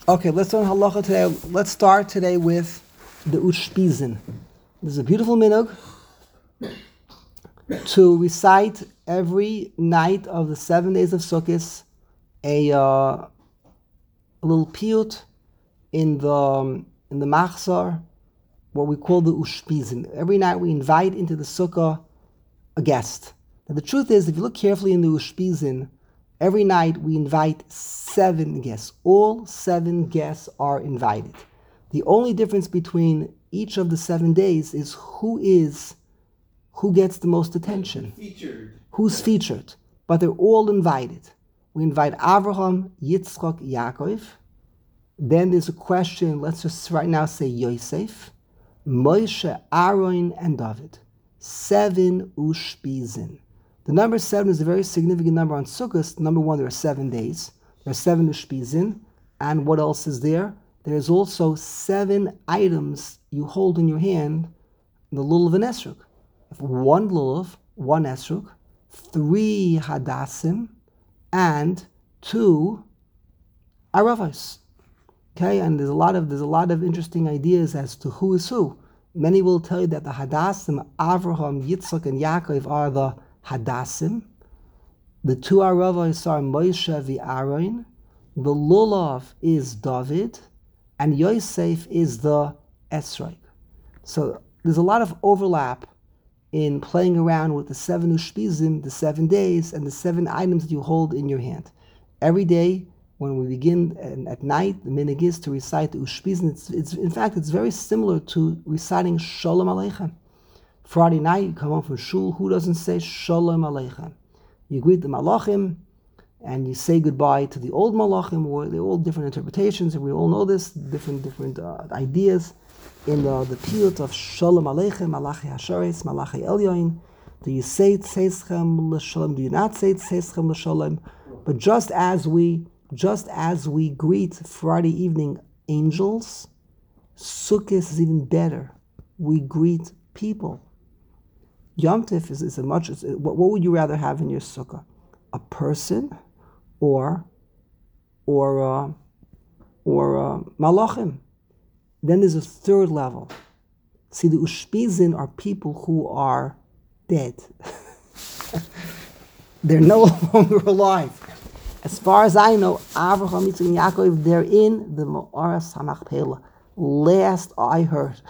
Okay, let's learn halacha today. Let's start today with the ushpizin. This is a beautiful minhag to recite every night of the 7 days of Sukkot a little piyut in the machzor, what we call the ushpizin. Every night we invite into the sukkah a guest. Now the truth is, if you look carefully in the ushpizin, every night we invite 7 guests. All 7 guests are invited. The only difference between each of the 7 days is who gets the most attention. Who's featured. But they're all invited. We invite Avraham, Yitzchak, Yaakov. Then there's a question, let's just right now say Yosef, Moshe, Aaron, and David. 7 ushpizin. The number 7 is a very significant number on Sukkot. Number 1, there are 7 days. There are 7 ushpizin. And what else is there? There's also 7 items you hold in your hand, the lulav and esrog. If 1 lulav, 1 esrog, 3 hadassim, and 2 aravos. Okay, and there's a lot of interesting ideas as to who is who. Many will tell you that the hadassim, Avraham, Yitzchak, and Yaakov are the hadassim. The 2 aravos are Moshe and Aaron. The lulav is David, and Yosef is the esrog. So there's a lot of overlap in playing around with the 7 ushpizim, the 7 days, and the 7 items that you hold in your hand. Every day, when we begin at night, the minhag is to recite the ushpizin. It's very similar to reciting Shalom Aleichem. Friday night, you come home from shul. Who doesn't say Shalom Aleichem? You greet the malachim, and you say goodbye to the old malachim. They're all different interpretations, and we all know this, different ideas. In the piyut of Shalom Aleichem, Malachi Hasharetz, Malachi Elyoin, do you say Tzeschem L'Shalom? Do you not say Tzeschem L'Shalom? But just as we greet Friday evening angels, Sukkot is even better. We greet people. Yom Tif is what would you rather have in your sukkah? A person or malachim? Then there's a third level. See, the ushpizin are people who are dead. They're no longer alive. As far as I know, Avraham, Yitzchak, and Yaakov, they're in the Ma'aras HaMachpelah. Last I heard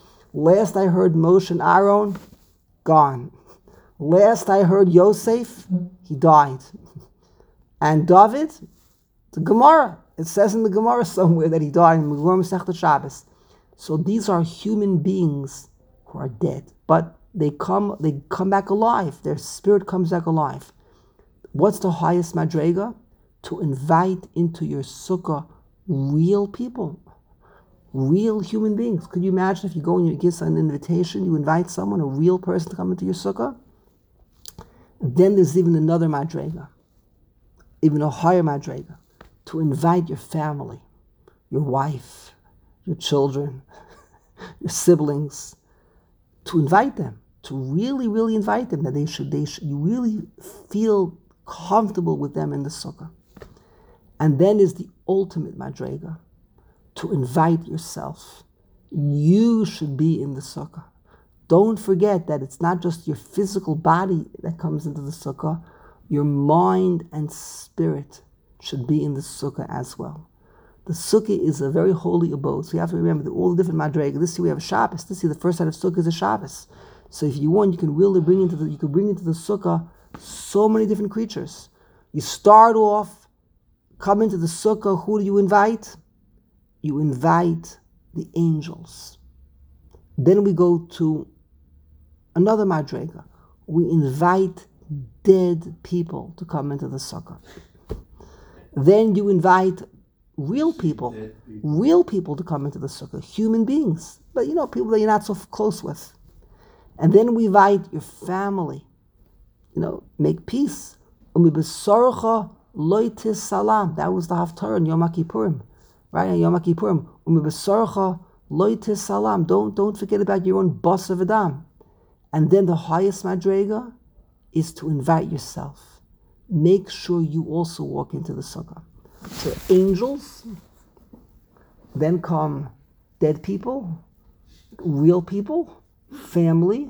Moshe and Aaron, gone. Last I heard Yosef, he died. And David, the Gemara, it says in the Gemara somewhere that he died in Megillah Masechta Shabbos. So these are human beings who are dead, but they come back alive. Their spirit comes back alive. What's the highest madrega? To invite into your sukkah real people, real human beings. Could you imagine if you go and you give an invitation, you invite someone, a real person, to come into your sukkah? Then there's even another madrega, even a higher madrega, to invite your family, your wife, your children, your siblings, to invite them, to really, really invite them, that you really feel comfortable with them in the sukkah. And then is the ultimate madrega, to invite yourself. You should be in the sukkah. Don't forget that it's not just your physical body that comes into the sukkah, your mind and spirit should be in the sukkah as well. The sukkah is a very holy abode, so you have to remember that all the different madrega. This year we have a Shabbos. This year the first night of sukkah is a Shabbos. So if you want, you can really bring into the sukkah so many different creatures. You start off, come into the sukkah. Who do you invite? You invite the angels. Then we go to another madrega. We invite dead people to come into the sukkah. Then you invite real people to come into the sukkah, human beings, but people that you're not so close with. And then we invite your family, make peace. Umibesarcha loitis salam. That was the haftarah in Yom HaKippurim, right? In Yom HaKippurim, umibesarcha loitis salam. Don't forget about your own basar v'dam. And then the highest madrega is to invite yourself. Make sure you also walk into the sukkah. So angels, Then come dead people, real people, family,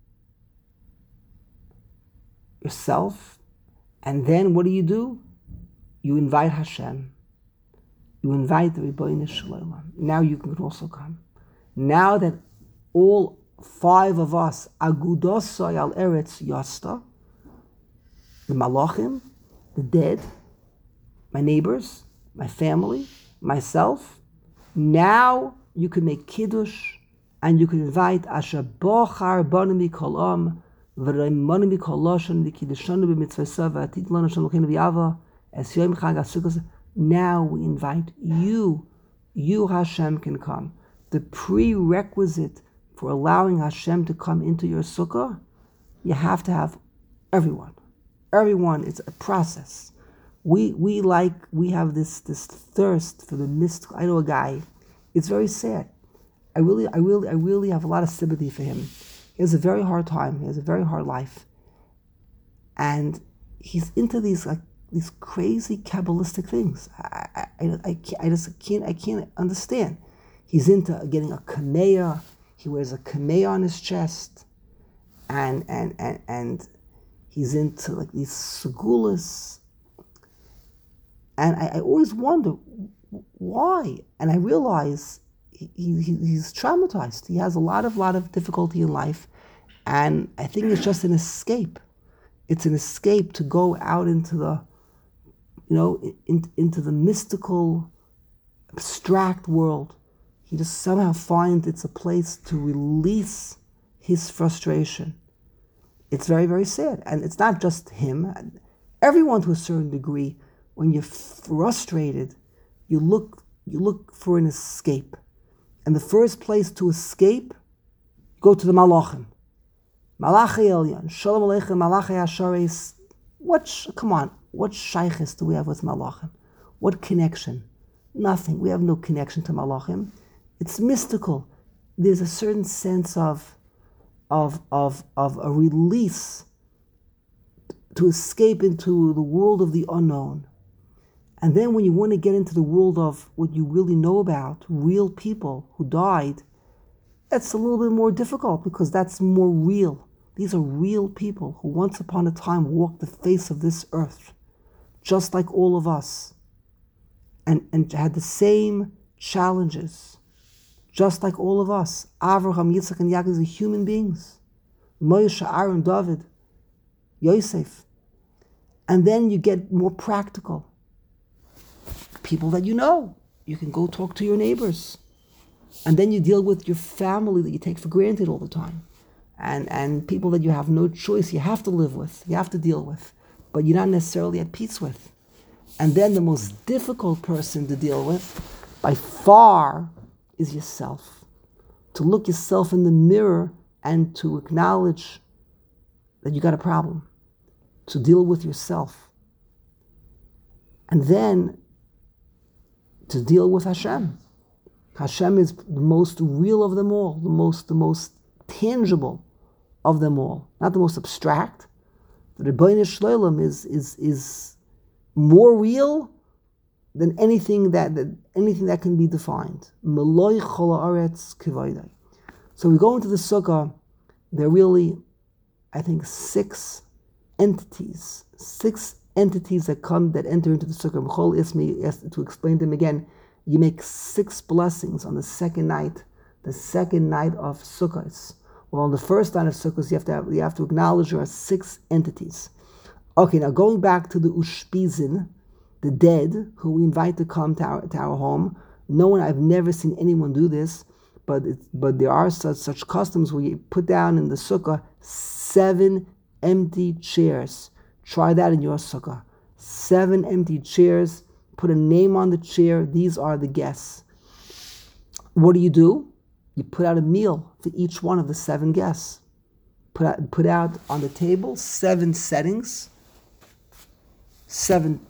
yourself. And then what do? You invite Hashem. You invite the Ribono Shel Olam. Now you can also come. Now that all 5 of us, Agudosai al Eretz Yasta, the Malachim, the dead, my neighbors, my family, myself, now you can make Kiddush and you can invite Asher Bochar Banu Mikol Am V'Reimanu Mikol Lashon V'Kiddushanu B'Mitzvah V'Atit Lanu Shem L'Keinu V'Yava Es Yom Chag HaSukkos. Now we invite you. You, Hashem, can come. The prerequisite for allowing Hashem to come into your sukkah, you have to have everyone. Everyone, it's a process. We have this thirst for the mystical. I know a guy, it's very sad. I really have a lot of sympathy for him. He has a very hard time. He has a very hard life. And he's into these crazy Kabbalistic things. I can't understand. He's into getting a kameah. He wears a kameah on his chest, and he's into like these segulas. And I always wonder why. And I realize he's traumatized. He has a lot of difficulty in life, and I think it's just an escape. It's an escape to go out into the, into the mystical, abstract world. He just somehow finds it's a place to release his frustration. It's very, very sad. And it's not just him. Everyone to a certain degree, when you're frustrated, you look for an escape. And the first place to escape, go to the Malachim. Malachi Elyon, Shalom Aleichem, Malachi Asharis. Come on, what shaykhis do we have with Malachim? What connection? Nothing. We have no connection to Malachim. It's mystical. There's a certain sense of a release to escape into the world of the unknown. And then when you want to get into the world of what you really know about, real people who died, that's a little bit more difficult because that's more real. These are real people who once upon a time walked the face of this earth, just like all of us, and had the same challenges, just like all of us. Avraham, Yitzchak, and Yaakov are human beings. Moshe, Aaron, David, Yosef. And then you get more practical. People that you know. You can go talk to your neighbors. And then you deal with your family that you take for granted all the time. And people that you have no choice, you have to live with, you have to deal with, but you're not necessarily at peace with. And then the most difficult person to deal with, by far, is yourself. To look yourself in the mirror and to acknowledge that you got a problem. To deal with yourself. And then to deal with Hashem. Hashem is the most real of them all, the most tangible of them all, not the most abstract. The Ribono Shel Olam is more real than anything that can be defined. Meloi chol haaretz k'voday. So we go into the sukkah. There are really, I think, 6 entities that enter into the sukkah. Michal asked me to explain them again. You make 6 blessings on the second night of Sukkot. Well, on the first night of Sukkot, you have to acknowledge there are 6 entities. Okay, now going back to the Ushpizin, the dead, who we invite to come to our home. I've never seen anyone do this, but there are such customs where you put down in the sukkah 7 empty chairs. Try that in your sukkah. 7 empty chairs. Put a name on the chair. These are the guests. What do? You put out a meal for each one of the 7 guests. Put out on the table 7 settings, 7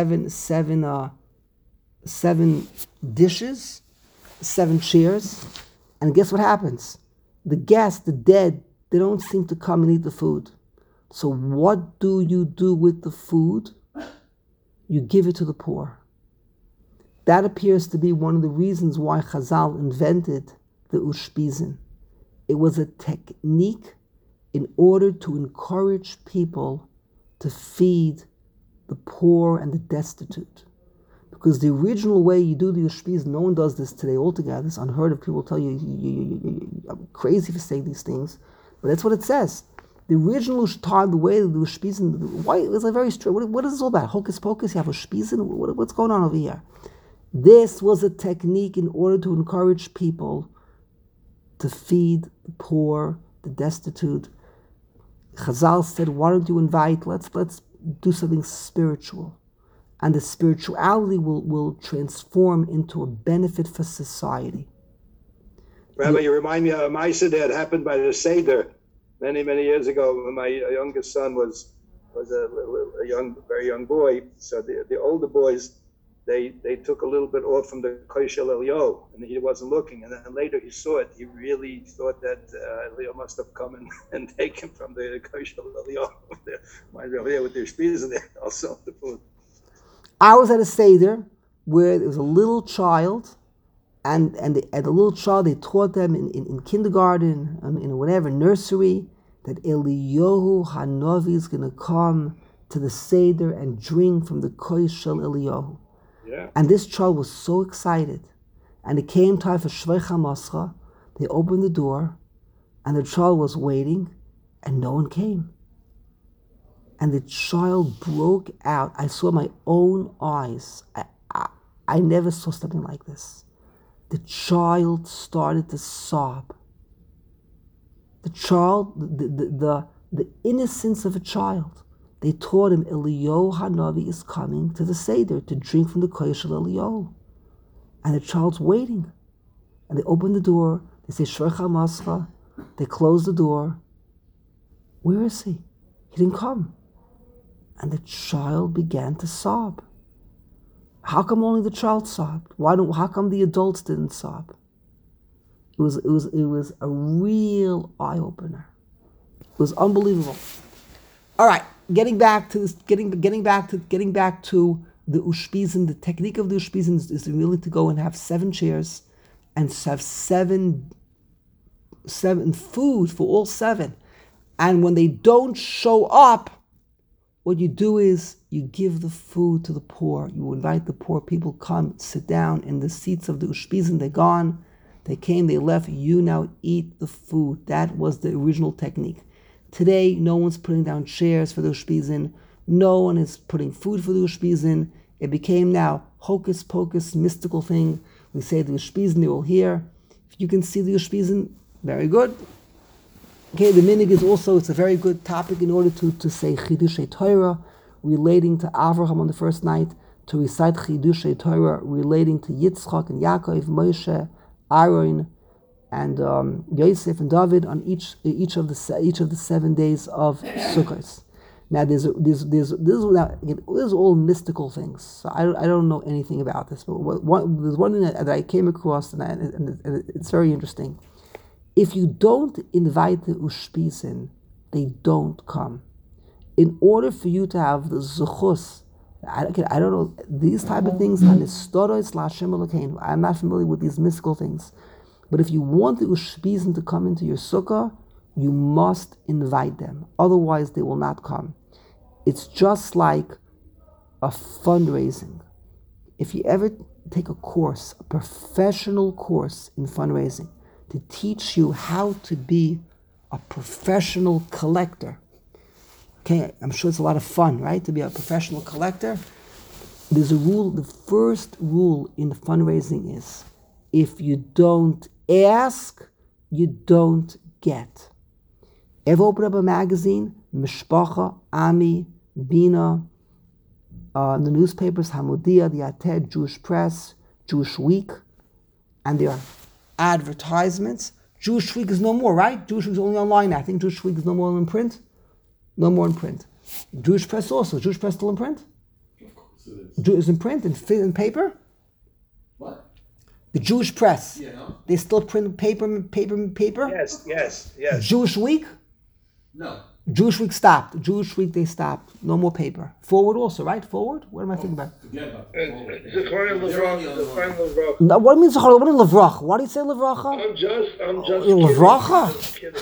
dishes, 7 chairs, and guess what happens? The guests, the dead, they don't seem to come and eat the food. So what do you do with the food? You give it to the poor. That appears to be one of the reasons why Chazal invented the Ushpizin. It was a technique in order to encourage people to feed the poor and the destitute. Because the original way you do the Ushpizin, no one does this today altogether. It's unheard of. People tell you, I'm crazy for saying these things. But that's what it says. The original time, the way the Ushpizin, why it was a very strange. What is this all about? Hocus pocus? You have Ushpizin? What's going on over here? This was a technique in order to encourage people to feed the poor, the destitute. Chazal said, why don't you invite, let's do something spiritual. And the spirituality will transform into a benefit for society. Rabbi, you remind me of a Maisa that happened by the Seder many years ago when my youngest son was a very young boy. So the older boys, they took a little bit off from the Koshel Elio, and he wasn't looking. And then later he saw it. He really thought that Elio must have come and taken from the Koshel Elio. Mind you, with their spears in there, also the food. I was at a Seder where there was a little child, and the little child, they taught them in kindergarten, in whatever, nursery, that Eliyahu Hanavi is going to come to the Seder and drink from the Kosh Shel Eliyahu. Yeah. And this child was so excited. And it came time for Shvei Chamascha. They opened the door, and the child was waiting, and no one came. And the child broke out. I saw my own eyes. I never saw something like this. The child started to sob. The child, the innocence of a child. They taught him Eliyahu Hanavi is coming to the Seder to drink from the Kosh Shel Eliyahu. And the child's waiting. And they open the door. They say Shvei Chamascha. They close the door. Where is he? He didn't come. And the child began to sob. How come only the child sobbed? How come the adults didn't sob? It was a real eye opener. It was unbelievable. All right, getting back to the Ushpizin. The technique of the Ushpizin is really to go and have 7 chairs and have seven food for all 7. And when they don't show up, what you do is you give the food to the poor. You invite the poor people, come, sit down in the seats of the Ushpizin. They're gone. They came, they left. You now eat the food. That was the original technique. Today, no one's putting down chairs for the Ushpizin. No one is putting food for the Ushpizin. It became now hocus pocus, mystical thing. We say the Ushpizin, they're all here. If you can see the Ushpizin, very good. Okay, the minig is also, it's a very good topic in order to say Chidushei Torah, relating to Avraham on the first night, to recite Chidushei Torah, relating to Yitzchak and Yaakov, Moshe, Aaron, and Yosef and David on each of the 7 days of Sukkot. Now, this is all mystical things. So I don't know anything about this, but there's one thing that I came across, and it's very interesting. If you don't invite the Ushpizin, they don't come. In order for you to have the Zuchus, I don't know, these type of things, I'm not familiar with these mystical things. But if you want the Ushpizin to come into your sukkah, you must invite them. Otherwise, they will not come. It's just like a fundraising. If you ever take a course, a professional course in fundraising, to teach you how to be a professional collector. Okay, I'm sure it's a lot of fun, right? To be a professional collector. There's a rule, the first rule in fundraising is, if you don't ask, you don't get. Ever open up a magazine, Mishpacha, Ami, Bina, the newspapers, Hamodia, the Ated, Jewish Press, Jewish Week, and there are advertisements. Jewish Week is no more, right? Jewish Week is only online now. I think Jewish Week is no more in print. No more in print. Jewish Press also. Jewish Press still in print? Of course it is. Is in print and paper? What? The Jewish Press. Yeah. They still print paper? Yes. Jewish Week? No. Jewish Week stopped. Jewish Week, they stopped. No more paper. Forward also, right? Forward? What am I thinking about? Forget about Zechariah Levrach. No, what means Zechariah? What is Levrach? Why do you say Levracha? I'm just Levracha? kidding.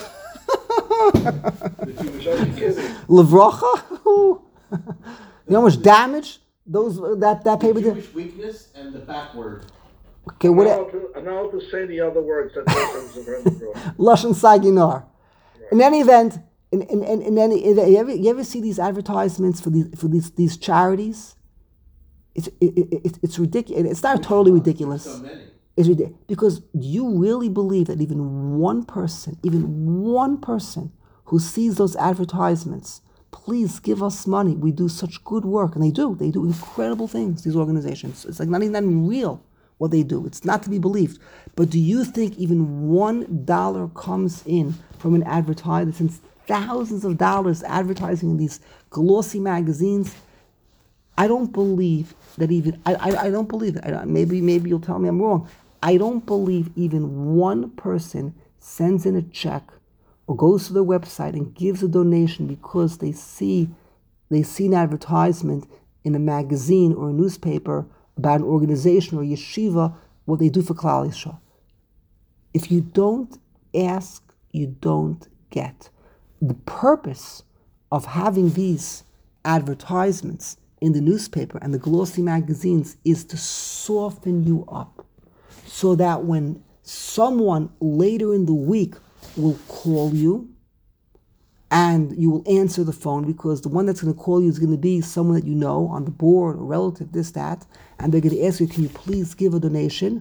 Levracha? You know how much damage that paper did? Jewish weakness and the backword. Okay, I'm what? not allowed to say the other words that Zechariah Levrach. Lashon Saginar. In any event, in any, you ever see these advertisements for these charities? It's ridiculous. It's not totally ridiculous. So many. It's ridiculous because do you really believe that even one person who sees those advertisements, please give us money. We do such good work, and they do incredible things. These organizations, it's like not even real what they do. It's not to be believed. But do you think even $1 comes in from an advertiser, since thousands of dollars advertising in these glossy magazines? I don't believe that even, I don't believe it. Maybe you'll tell me I'm wrong. I don't believe even one person sends in a check or goes to their website and gives a donation because they see an advertisement in a magazine or a newspaper about an organization or a yeshiva, what they do for Klal Yisrael. If you don't ask, you don't get. The purpose of having these advertisements in the newspaper and the glossy magazines is to soften you up so that when someone later in the week will call you and you will answer the phone, because the one that's going to call you is going to be someone that you know on the board, or relative, this, that, and they're going to ask you, can you please give a donation?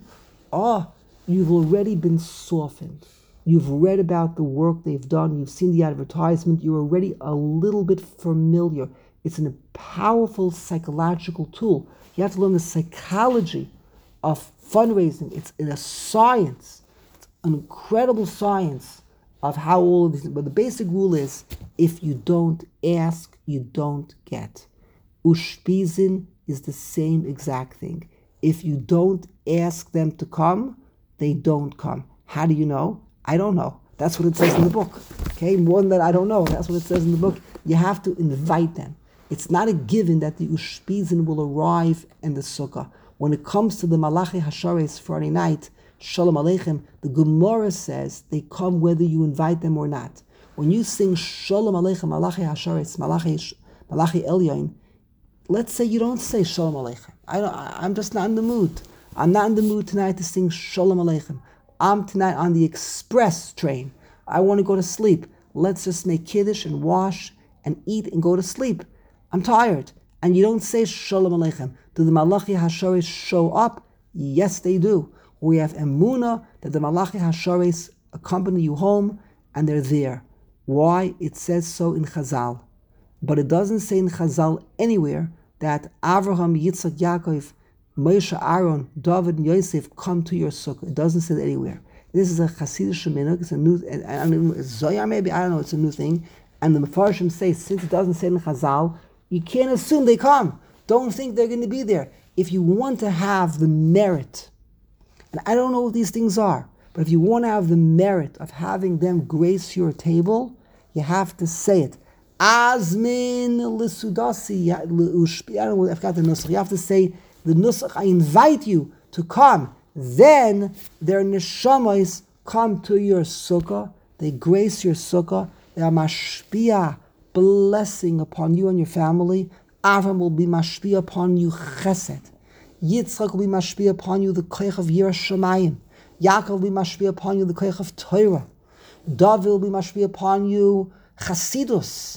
You've already been softened. You've read about the work they've done. You've seen the advertisement. You're already a little bit familiar. It's a powerful psychological tool. You have to learn the psychology of fundraising. It's in a science. It's an incredible science of how all of these. But the basic rule is, if you don't ask, you don't get. Ushpizin is the same exact thing. If you don't ask them to come, they don't come. How do you know? I don't know. That's what it says in the book. Okay, more than that, I don't know. That's what it says in the book. You have to invite them. It's not a given that the Ushpizin will arrive in the sukkah. When it comes to the Malachi Hashares Friday night, Shalom Aleichem, the Gemara says they come whether you invite them or not. When you sing Shalom Aleichem, Malachi Hashares, Malachi Elyon, let's say you don't say Shalom Aleichem. I'm just not in the mood. I'm not in the mood tonight to sing Shalom Aleichem. I'm tonight on the express train. I want to go to sleep. Let's just make Kiddush and wash and eat and go to sleep. I'm tired. And you don't say Shalom Aleichem. Do the Malachi Hashares show up? Yes, they do. We have Emunah that the Malachi Hashares accompany you home and they're there. Why? It says so in Chazal. But it doesn't say in Chazal anywhere that Avraham, Yitzchak, Yaakov, Moshe, Aaron, David, and Yosef come to your sukkah. It doesn't say that anywhere. This is a Hasidic minhag. It's a new, Zohar maybe, I don't know, it's a new thing. And the Mefarshim say, since it doesn't say in Chazal, you can't assume they come. Don't think they're going to be there. If you want to have the merit, and I don't know what these things are, but if you want to have the merit of having them grace your table, you have to say it. Azmin l'sudasi, I don't know, I forgot the nusach. You have to say the nusach, I invite you to come. Then their neshamas come to your sukkah. They grace your sukkah. They are mashpia, blessing upon you and your family. Avram will be mashpia upon you chesed. Yitzchak will be mashpia upon you the koich of Yiras Shamayim. Yaakov will be mashpia upon you the koich of Torah. David will be mashpia upon you chasidus,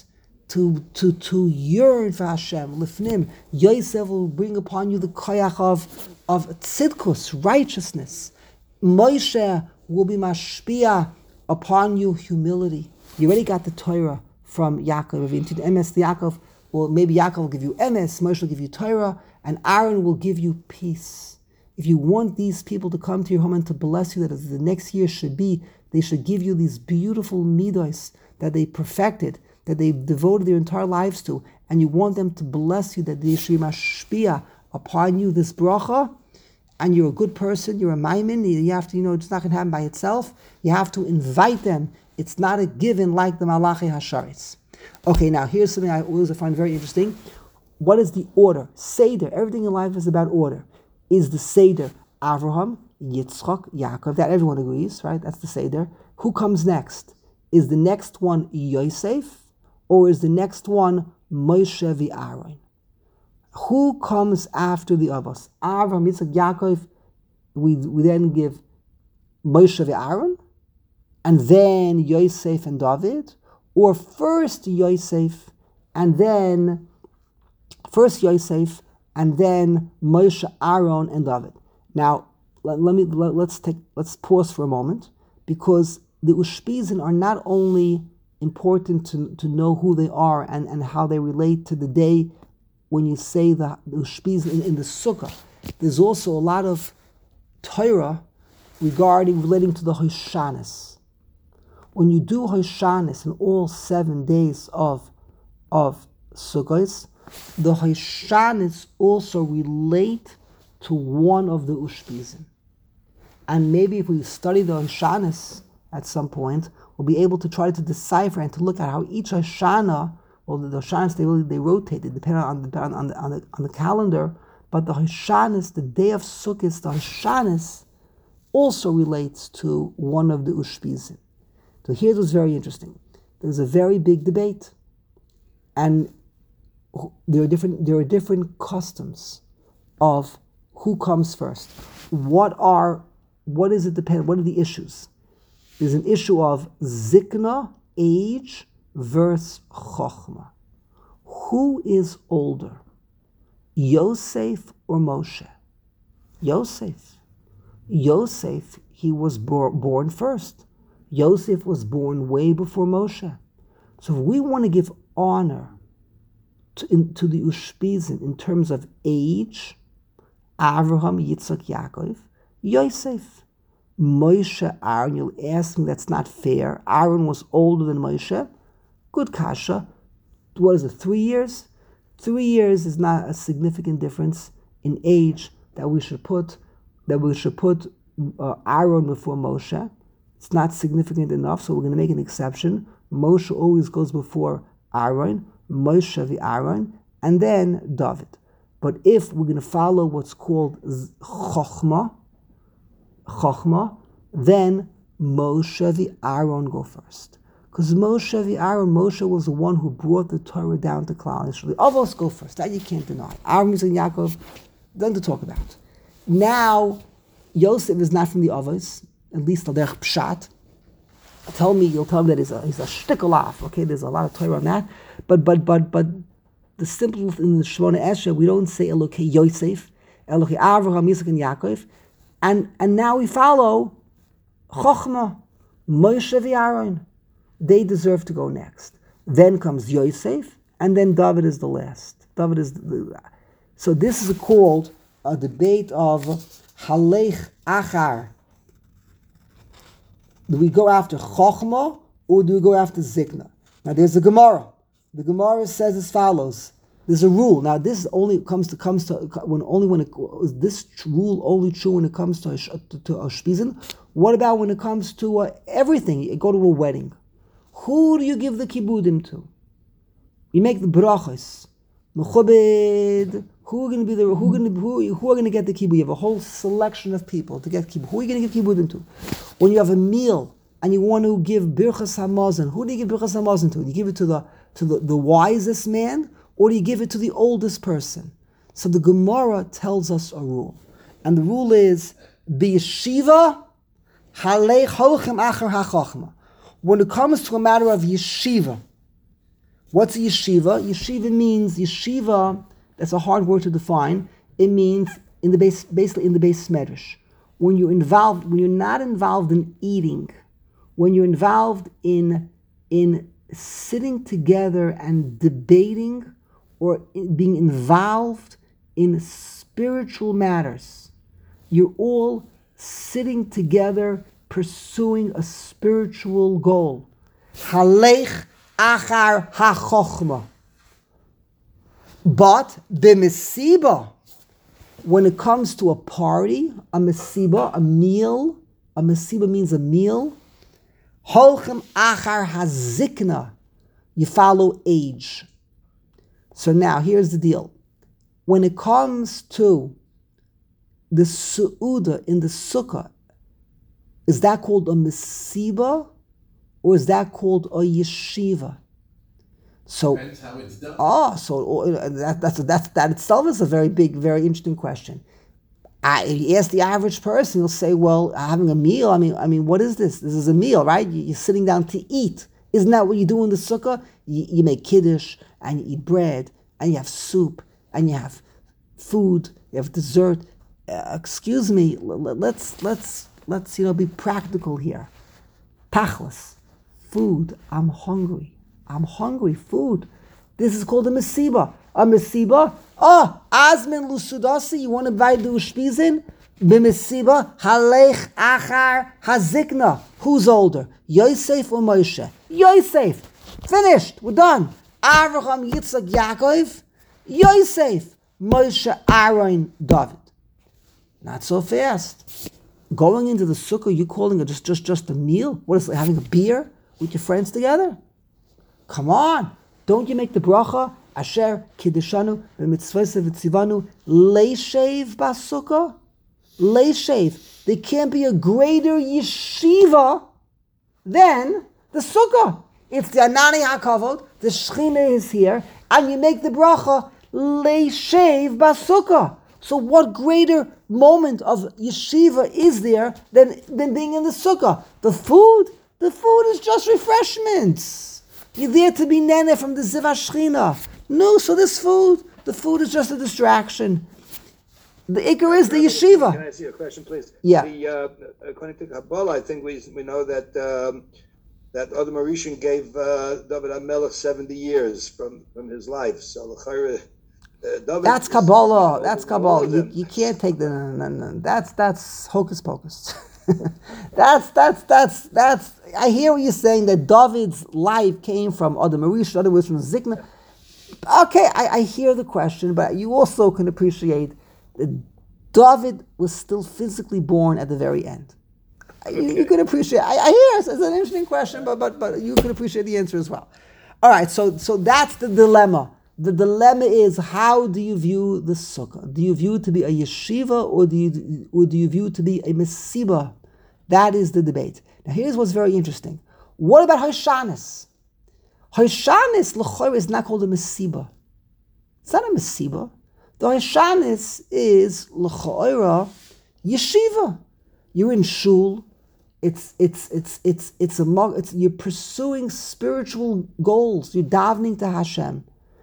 to yearn for Hashem. Lifnim. Yosef will bring upon you the koich of tzidkus, righteousness. Moshe will be mashpia upon you humility. You already got the Torah from Yaakov. If you intend emes to Yaakov, well, maybe Yaakov will give you emes, Moshe will give you Torah, and Aaron will give you peace. If you want these people to come to your home and to bless you, that as the next year should be, they should give you these beautiful midos that they perfected, that they devoted their entire lives to, and you want them to bless you, that they should mashpia upon you this bracha, and you're a good person, you're a maimin, you have to, it's not going to happen by itself. You have to invite them. It's not a given like the Malachi Hasharis. Okay, now here's something I always find very interesting. What is the order? Seder. Everything in life is about order. Is the Seder Avraham, Yitzchak, Yaakov? That everyone agrees, right? That's the Seder. Who comes next? Is the next one Yosef, or is the next one Moshe v'Aaron? Who comes after the others? Avraham, Yitzchak, Yaakov. We then give Moshe v'Aaron, and then Yosef and David, or first Yosef and then Moshe, Aaron, and David. Now, let's pause for a moment, because the Ushpizin are not only important to know who they are and how they relate to the day when you say the Ushpizin in the Sukkah. There's also a lot of Torah relating to the Hoshanis. When you do Hoshanis in all 7 days of Sukkot, the Hoshanis also relate to one of the Ushpizin. And maybe if we study the Hoshanis at some point, we'll be able to try to decipher and to look at how each Hoshana, well, the Hoshanis, they rotated depending on the calendar, but the Hoshanis, the day of Sukkot, the Hoshanis also relates to one of the Ushpizin. So here's what's very interesting. There's a very big debate, and there are different customs of who comes first. What are the issues? There's an issue of zikna, age, versus chokhmah. Who is older, Yosef or Moshe? Yosef, he was born first. Yosef was born way before Moshe. So if we want to give honor to the Ushpizin in terms of age, Avraham, Yitzchak, Yaakov, Yosef. Moshe, Aaron, you'll ask me, that's not fair. Aaron was older than Moshe. Good kasha. What is it, 3 years? 3 years is not a significant difference in age that we should put Aaron before Moshe. It's not significant enough, so we're going to make an exception. Moshe always goes before Aaron, Moshe v'Aaron, and then David. But if we're going to follow what's called Chokhmah, then Moshe v'Aaron go first. Because Moshe was the one who brought the Torah down to Klal Yisrael. The Avos go first. That you can't deny. Aaron and Yaakov, nothing to talk about. Now, Yosef is not from the Avos, at least al derech pshat. You'll tell me that he's a shtickle off. Okay, there's a lot of Torah on that. But the simple in the Shemona Esrei, we don't say Elokei Yosef, Elokei Avraham, Yitzchak, and Yaakov. And now we follow Chokhmah, Moshe v'Aaron. They deserve to go next. Then comes Yosef, and then David is the last. So this is called a debate of Halech Achar. Do we go after Chokhmah or do we go after Zikna? Now there's a Gemara. The Gemara says as follows. There's a rule. Now this only comes to this rule only true when it comes to Ushpizin. What about when it comes to everything? You go to a wedding. Who do you give the kibudim to? You make the brachos. Mechubed. Who are going to get the kibud? You have a whole selection of people to get kibud. Who are you going to give kibudim to? When you have a meal and you want to give birchas hamazon, who do you give birchas hamazon to? Do you give it to the wisest man, or do you give it to the oldest person? So the Gemara tells us a rule, and the rule is b'yeshiva halei holchem achar hachachma. When it comes to a matter of yeshiva, what's a yeshiva? Yeshiva. That's a hard word to define. It means basically in the base medrash. When you're not involved in eating, when you're involved in sitting together and debating, or being involved in spiritual matters, you're all sitting together pursuing a spiritual goal. Halech achar hachochma. But b'mesiba, when it comes to a party, a mesiba, a meal, a mesiba means a meal. Holchem achar hazikna. You follow age. So now, here's the deal. When it comes to the su'uda in the sukkah, is that called a mesiba or is that called a yeshiva? So, Depends how it's done. that itself is a very big, very interesting question. You ask the average person, he'll say, well, having a meal, I mean, what is this? This is a meal, right? You're sitting down to eat. Isn't that what you do in the sukkah? You make kiddush, and you eat bread, and you have soup, and you have food, you have dessert. Excuse me, let's be practical here. Tachlis, food, I'm hungry, food. This is called a mesiba. A mesiba, Azmin Lusudasi, you want to buy the ushpizin? B'mesiba, halech achar hazikna. Who's older, Yosef or Moshe? Yosef. Finished, we're done. Avraham, Yitzchak, Yaakov, Yosef. Moshe, Aaron, David. Not so fast. Going into the sukkah, you calling it just a meal? What is it, having a beer with your friends together? Come on. Don't you make the bracha? Asher kiddeshanu b'mitzvose v'tzivanu leishev b'sukkah? Leishev. There can't be a greater yeshiva than the sukkah. It's the Anani HaKavod, the Shechina is here, and you make the bracha leishev b'sukkah. So what greater moment of yeshiva is there than being in the sukkah? The food is just refreshments. You're there to be nene from the Ziv HaShechina. No, so the food is just a distraction. The ikar is the yeshiva. Can I ask you a question, please? Yeah. According to Kabbalah, I think we know that that Adam Arishan gave David HaMelech 70 years from his life. So David. That's Kabbalah. That's Kabbalah. You can't take the no. That's hocus pocus. that's. I hear what you're saying that David's life came from Adam Arishan, other words from Zikna. Okay, I hear the question, but you also can appreciate that David was still physically born at the very end. You can appreciate. I hear it's an interesting question, but you can appreciate the answer as well. All right, so that's the dilemma. The dilemma is, how do you view the sukkah? Do you view it to be a yeshiva or do you view it to be a mesiba? That is the debate. Now here's what's very interesting. What about Hoshanis? Hoshanis l'chor is not called a mesiba. It's not a mesiba. The Hoshanis is l'chora yeshiva. You're in shul. You're pursuing spiritual goals. You're davening to Hashem.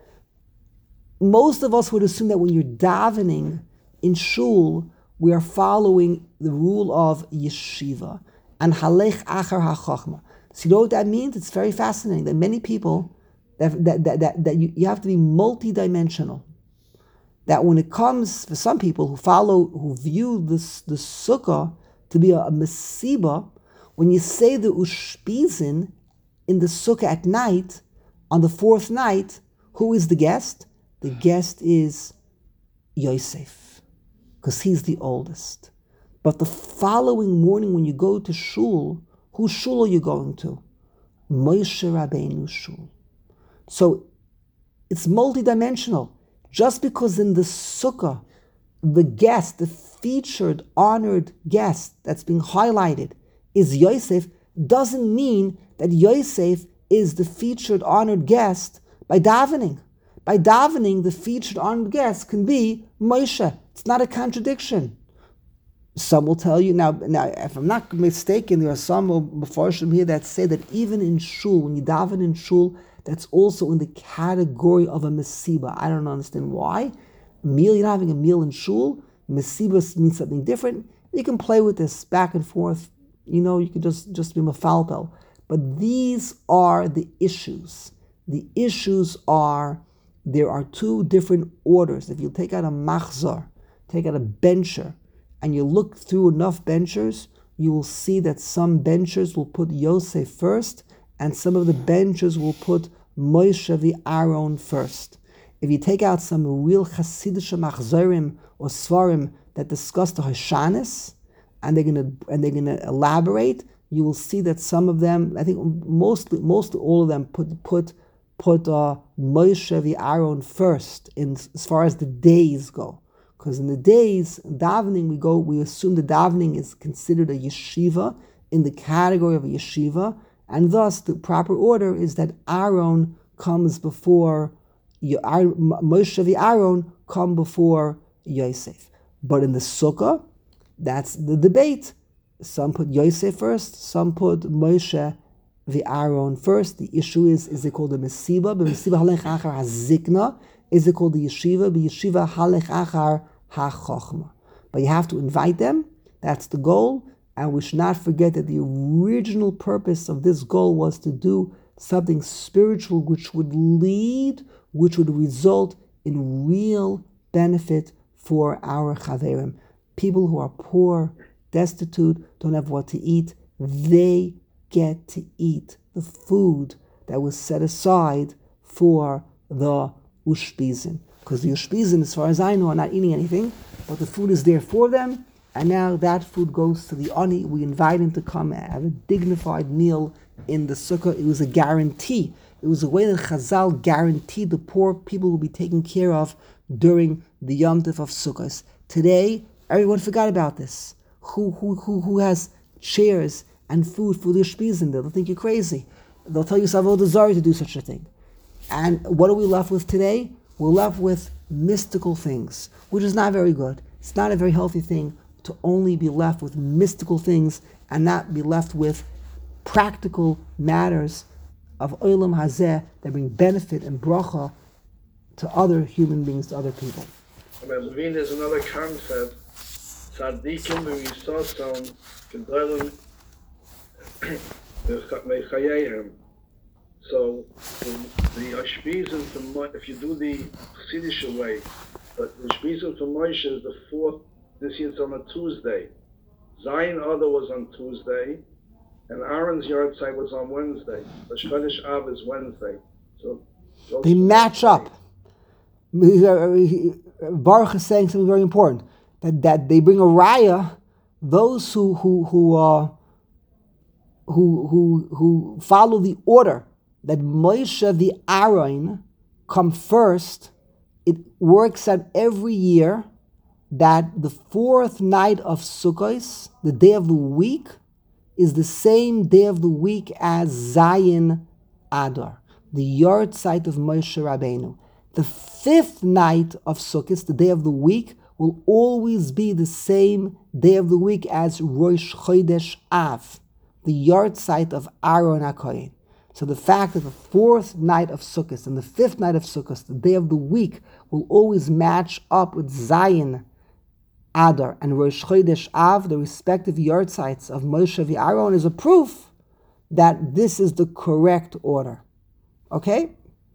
Most of us would assume that when you're davening in shul, we are following the rule of yeshiva and halech achar hachachma. So you know what that means? It's very fascinating that many people that you have to be multidimensional. That when it comes for some people who view the sukkah to be a mesiba, when you say the ushpizin in the sukkah at night, on the fourth night, who is the guest? The guest is Yosef, because he's the oldest. But the following morning when you go to shul, whose shul are you going to? Moshe Rabbeinu's shul. So it's multidimensional. Just because in the sukkah, the guest, the featured, honored guest that's being highlighted is Yosef, doesn't mean that Yosef is the featured, honored guest by davening. By davening, the featured honored guest can be Moshe. It's not a contradiction. Some will tell you, now if I'm not mistaken, there are some Mefarshim here that say that even in shul, when you daven in shul, that's also in the category of a mesiba. I don't understand why. You're not having a meal in shul. Mesiba means something different. You can play with this back and forth. You can just be mafalpel. But these are the issues. The issues are, there are two different orders. If you take out a machzor, take out a bencher, and you look through enough benchers, you will see that some benchers will put Yosef first, and some of the benchers will put Moshe v'Aaron first. If you take out some real Hasidic machzorim or svarim that discuss the Hoshanis, and they're gonna elaborate, you will see that some of them, I think most all of them put put Moshe the Aaron first as far as the days go. Because in the days, davening, we assume the davening is considered a yeshiva, in the category of a yeshiva, and thus the proper order is that Aaron comes before, Moshe the Aaron come before Yosef. But in the sukkah, that's the debate. Some put Yosef first, some put Moshe the Aaron first. The issue is it called a Mesiba? B'Mesiba halech achar hazikna. Is it called the yeshiva? B'Yeshiva halech achar ha-chochma. But you have to invite them. That's the goal. And we should not forget that the original purpose of this goal was to do something spiritual which would result in real benefit for our chaverim. People who are poor, destitute, don't have what to eat, they get to eat the food that was set aside for the ushpizin. Because the ushpizin, as far as I know, are not eating anything, but the food is there for them, and now that food goes to the ani. We invite him to come and have a dignified meal in the sukkah. It was a guarantee. It was a way that Chazal guaranteed the poor people will be taken care of during the Yom Tov of Sukkot. Today, everyone forgot about this. Who has chairs and food for the shpizin? They'll think you're crazy. They'll tell you it's avodah zarah to do such a thing. And what are we left with today? We're left with mystical things, which is not very good. It's not a very healthy thing to only be left with mystical things and not be left with practical matters of olam hazeh that bring benefit and bracha to other human beings, to other people. Levine, there's another concept. Tzaddikim v'misosom gedolim mechayeihem. So the Ashpizim, if you do the Chassidish way, but the Ashpizim to Moshe is the fourth. This year it's on a Tuesday. Zion Adar was on Tuesday, and Aaron's yard site was on Wednesday. The Chodesh Av is Wednesday. So they match up. Baruch is saying something very important, that they bring a raya. Those who follow the order that Moshe the Aaron come first, it works out every year that the fourth night of Sukkot, the day of the week, is the same day of the week as Zion Adar, the yard site of Moshe Rabbeinu. The fifth night of Sukkot, the day of the week, will always be the same day of the week as Rosh Chodesh Av, the yard site of Aaron HaKohen. So the fact that the fourth night of Sukkot and the fifth night of Sukkot, the day of the week, will always match up with Zion Adar and Rosh Chodesh Av, the respective yard sites of Moshe v'Aaron, is a proof that this is the correct order. Okay,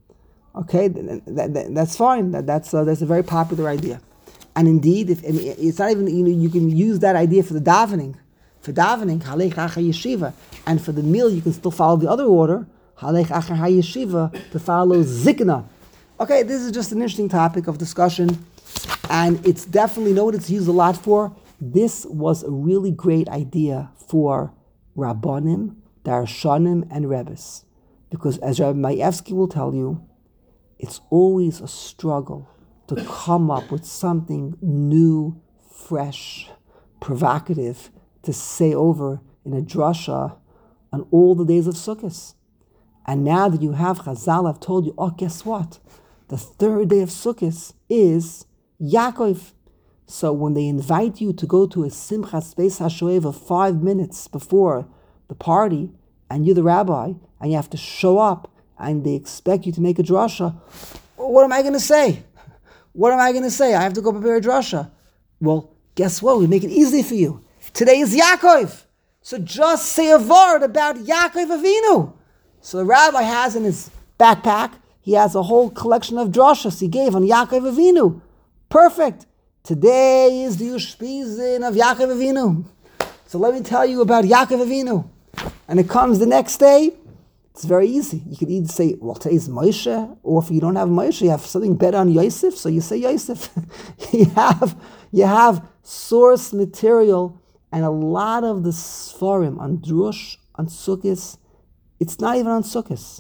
that's fine. That's a very popular idea, and indeed, it's not even you can use that idea for the davening. For davening, halech achar yeshiva, and for the meal, you can still follow the other order, halech achar hayeshiva, to follow zikna. Okay, this is just an interesting topic of discussion, and it's definitely, know what it's used a lot for? This was a really great idea for Rabbanim, Darshanim, and Rebbes. Because as Rabbi Maevsky will tell you, it's always a struggle to come up with something new, fresh, provocative, to say over in a drasha on all the days of Sukkot. And now that you have Chazal, I've told you, guess what? The third day of Sukkot is Yaakov. So when they invite you to go to a Simchas Beis HaShoeva 5 minutes before the party, and you're the rabbi, and you have to show up, and they expect you to make a drasha, what am I going to say? What am I going to say? I have to go prepare a drasha. Well, guess what? We make it easy for you. Today is Yaakov. So just say a word about Yaakov Avinu. So the rabbi has in his backpack, he has a whole collection of drashas he gave on Yaakov Avinu. Perfect. Today is the Ushpizin of Yaakov Avinu. So let me tell you about Yaakov Avinu. And it comes the next day. It's very easy. You can either say, well, today's Moshe, or if you don't have Moshe, you have something better on Yosef, so you say Yosef. you have source material, and a lot of the Sfarim on Drush, on Sukkot, it's not even on Sukkot.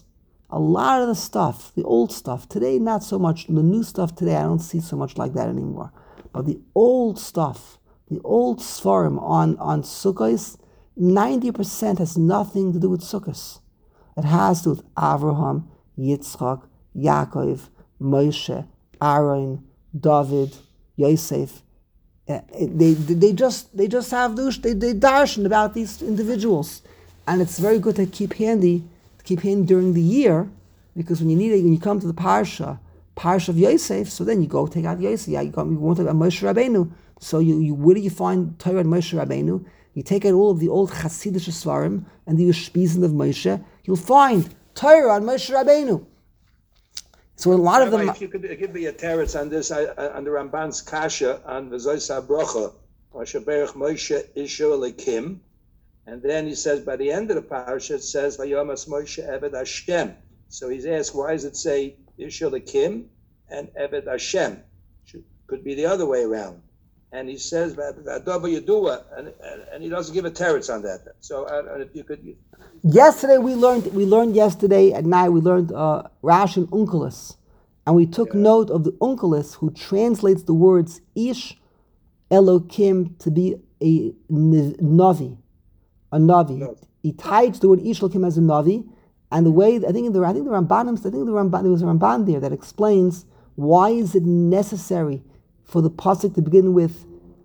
A lot of the stuff, the old stuff, today not so much. The new stuff today, I don't see so much like that anymore. But the old stuff, the old Sfarim on Sukkos, 90% has nothing to do with Sukkos. It has to do with Avraham, Yitzchak, Yaakov, Moshe, Aaron, David, Yosef. They just have they darshan about these individuals, and it's very good to keep handy during the year, because when you come to the parsha of Yosef, so then you go take out Yosef. Yeah, you want to take out Moshe Rabbeinu. So where do you find Torah and Moshe Rabbeinu? You take out all of the old Hasidic Svarim and the Ushpizin of Moshe. You'll find Torah on Moshe Rabbeinu. So a lot of them. If you could give me a teretz on this, on the Ramban's Kasha on the Zoysa Brocha, Moshe Berech Moshe Isho Lekim, and then he says by the end of the parasha it says Vayomas Moshe Eved Hashem. So he's asked, why does it say Isho Lekim and Eved Hashem? Could be the other way around. And he says Vadova Yedua, and he doesn't give a teretz on that. So if you could. Yesterday we learned yesterday at night Rashi and Unkelos, and we took note of the Unkelos who translates the words Ish Elokim to be a navi. He ties the word Ish Elokim as a navi, and the way I think the Ramban there was a Ramban there that explains why is it necessary for the pasuk to begin with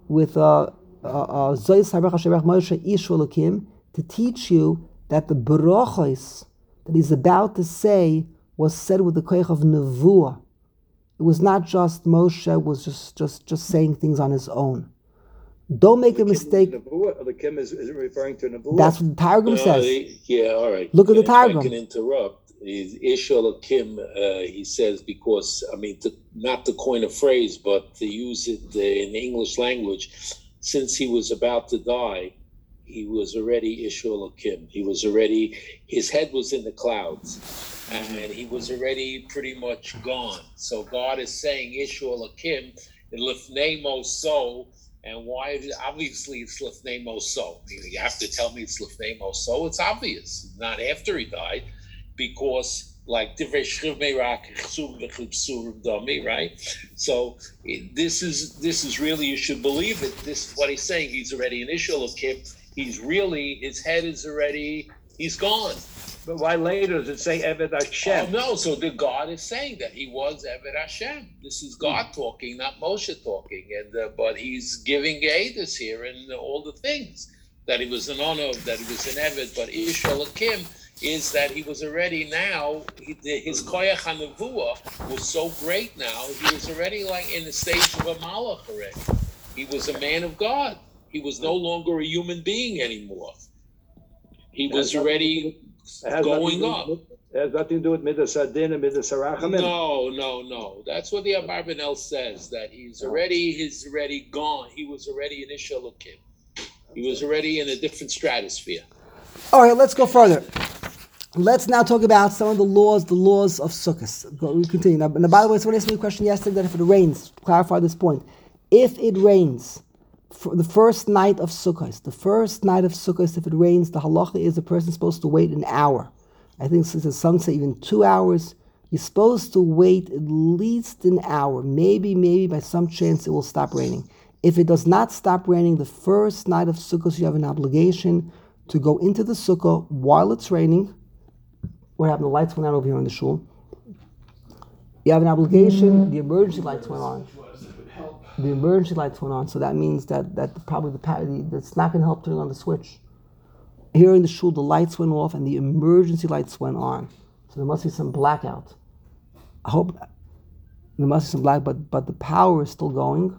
Zois Harech Hashem Moshe Ish Elokim, to teach you that the brachos that he's about to say was said with the koich of nevuah. It was not just Moshe was just saying things on his own. Don't make a mistake. The Kim is referring to nevuah. That's what the Targum says. All right. Look at the Targum. If I can interrupt. Ishol Kim, he says, because, not to coin a phrase, but to use it in the English language, since he was about to die, he was already Ishol Kim. He was already, his head was in the clouds, and he was already pretty much gone. So God is saying Ishol Kim, Lifnei Moso, and why? Obviously, it's Lifnei Moso. You have to tell me it's Lifnei Moso. It's obvious. Not after he died. Because like Divrei Shchiv Merak Dami, right? So this is really, you should believe it. This is what he's saying. He's already an Ishol of Kim. He's really, his head is already, he's gone. But why later does it say Eved Hashem? Oh no, so the God is saying that he was Eved Hashem. This is God talking, not Moshe talking. And but he's giving Eidos here and all the things that he was an honor, that he was an Eved, but Ishol of Kim is that he was already now, his koyach hanavua was so great now, he was already like in the stage of a malach already. He was a man of God. He was no longer a human being anymore. He was already going up. It has nothing to do with Midas Adin and Midas Harachamim. No. That's what the Abarbanel says, that he's already gone. He was already an Ishol of Kim. He was already in a different stratosphere. All right, let's go further. Let's now talk about some of the laws of Sukkot. We continue. Now, by the way, someone asked me a question yesterday that if it rains, to clarify this point, if it rains for the first night of Sukkot, if it rains, the halacha is the person supposed to wait an hour. I think some say even 2 hours. You're supposed to wait at least an hour. Maybe by some chance it will stop raining. If it does not stop raining the first night of Sukkot, you have an obligation to go into the sukkah while it's raining. What happened? The lights went out over here in the shul. You have an obligation. The emergency lights went on. So that means that probably that's not going to help turning on the switch. Here in the shul, the lights went off and the emergency lights went on. So there must be some blackout. I hope there must be some black, but the power is still going.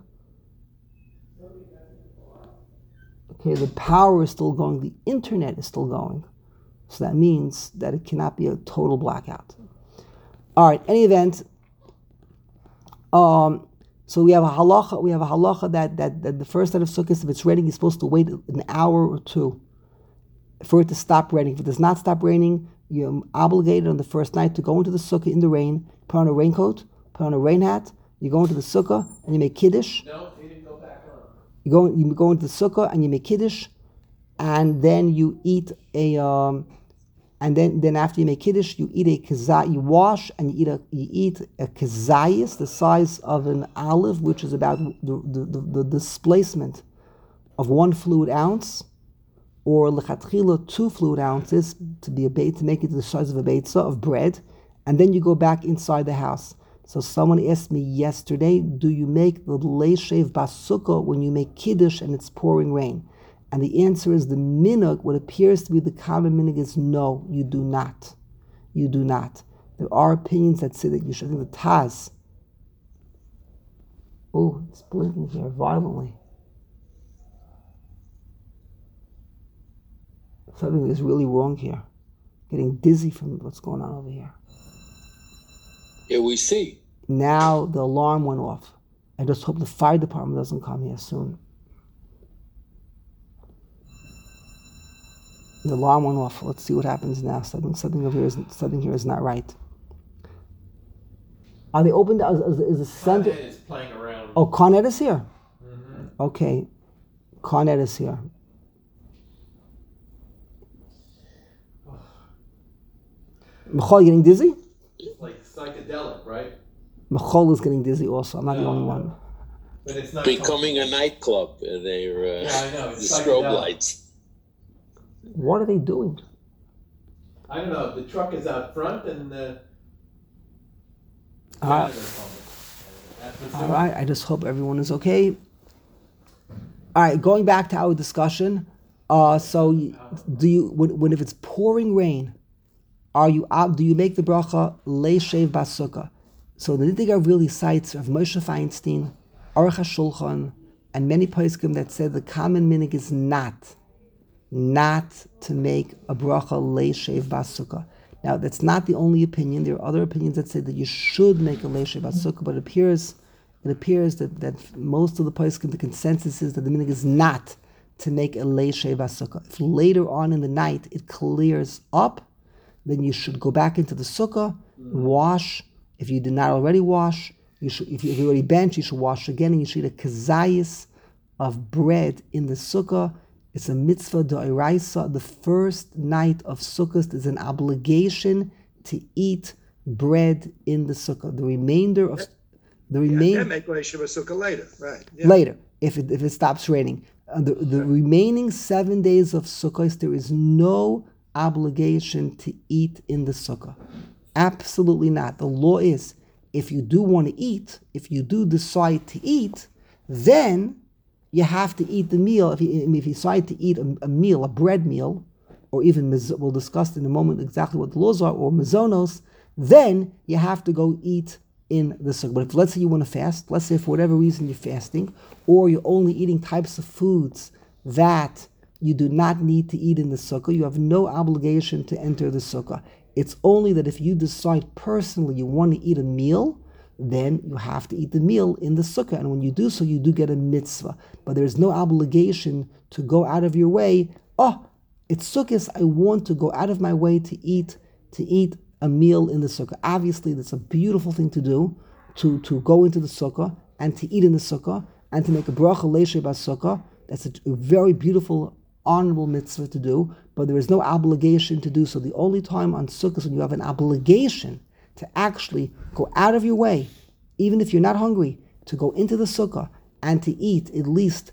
Okay, the power is still going. The internet is still going. So that means that it cannot be a total blackout. All right. Any event. So we have a halacha that the first night of Sukkot, if it's raining, you're supposed to wait an hour or two for it to stop raining. If it does not stop raining, you're obligated on the first night to go into the sukkah in the rain, put on a raincoat, put on a rain hat. You go into the sukkah and you make kiddush. No, he didn't go back on. You go into the sukkah and you make kiddush, and then you eat a and then after you make kiddush, you eat a kazayis. You wash and you eat a kazayis, the size of an olive, which is about the displacement of 1 fluid ounce, or lechatchila 2 fluid ounces to make it the size of a beitza of bread, and then you go back inside the house. So someone asked me yesterday, do you make the leishev basukah when you make kiddush and it's pouring rain? And the answer is the minhag, what appears to be the common minhag, is no, you do not. You do not. There are opinions that say that you should. I think the Taz. Oh, it's blinking here violently. Something is really wrong here. Getting dizzy from what's going on over here. Yeah, we see. Now the alarm went off. I just hope the fire department doesn't come here soon. The alarm went off. Let's see what happens now. Something here is not right. Are they open? Is the center? Con Ed is playing around. Oh, Con Ed is here. Mm-hmm. Okay, Con Ed is here. Michal, you getting dizzy? It's like psychedelic, right? Michal is getting dizzy also. I'm not the only one. But it's not Becoming a nightclub. They're Yeah, I know. the It's strobe psychedelic. lights. What are they doing? I don't know. The truck is out front and the. Ah. janitor's home. That's what's All doing. right, I just hope everyone is okay. All right, going back to our discussion. So, if it's pouring rain, do you make the bracha leishev basukah? So the Niddigar really cites of Moshe Feinstein, Aruch HaShulchan, and many poskim that said the common minhag is not to make a bracha leishev basukah. Now that's not the only opinion. There are other opinions that say that you should make a leishev basukah, but it appears that most of the poskim, the consensus is that the minhag is not to make a leishev basukah. If later on in the night it clears up, then you should go back into the sukkah, wash. If you did not already wash, if you already benched, you should wash again, and you should eat a kazayis of bread in the sukkah. It's a mitzvah d'oraisa. The first night of Sukkot is an obligation to eat bread in the sukkah. The remainder Then make leishev basukah later, right? Yeah. later, if it stops raining. The remaining 7 days of Sukkot, there is no obligation to eat in the sukkah. Absolutely not. The law is, if you do want to eat, if you do decide to eat, then you have to eat the meal. If you decide to eat a meal, a bread meal, or even, we'll discuss in a moment exactly what the laws are, or mazonos, then you have to go eat in the sukkah. But if, let's say you want to fast, let's say for whatever reason you're fasting, or you're only eating types of foods that you do not need to eat in the sukkah, you have no obligation to enter the sukkah. It's only that if you decide personally you want to eat a meal, then you have to eat the meal in the sukkah. And when you do so, you do get a mitzvah. But there's no obligation to go out of your way. Oh, it's Sukkot, I want to go out of my way to eat a meal in the sukkah. Obviously, that's a beautiful thing to do, to go into the sukkah and to eat in the sukkah and to make a bracha leishev basukah. That's a very beautiful, honorable mitzvah to do, but there is no obligation to do so. The only time on Sukkot when you have an obligation to actually go out of your way, even if you're not hungry, to go into the sukkah and to eat at least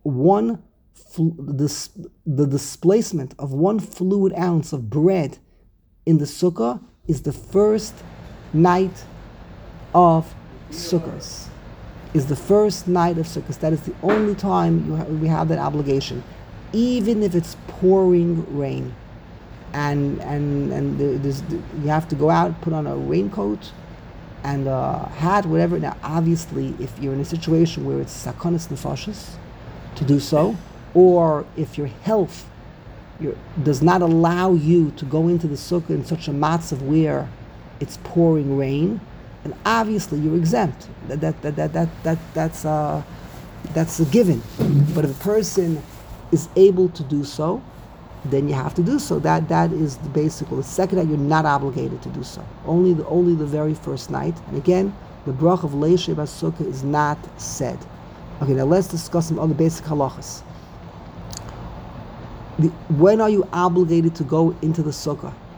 the displacement of 1 fluid ounce of bread in the sukkah is the first night of Sukkot. Is the first night of Sukkot. That is the only time we have that obligation, even if it's pouring rain, and you have to go out, put on a raincoat and a hat, whatever. Now, obviously, if you're in a situation where it's sakonis nefashos to do so, or if your health does not allow you to go into the sukkah in such a matzav where it's pouring rain, and obviously you're exempt. That's a given. But if a person is able to do so, then you have to do so. That is the basic rule. The second night, you're not obligated to do so. Only the very first night. And again, the brach of leishev basukah is not said. Okay, now let's discuss some other basic halachas. When are you obligated to go into the sukkah?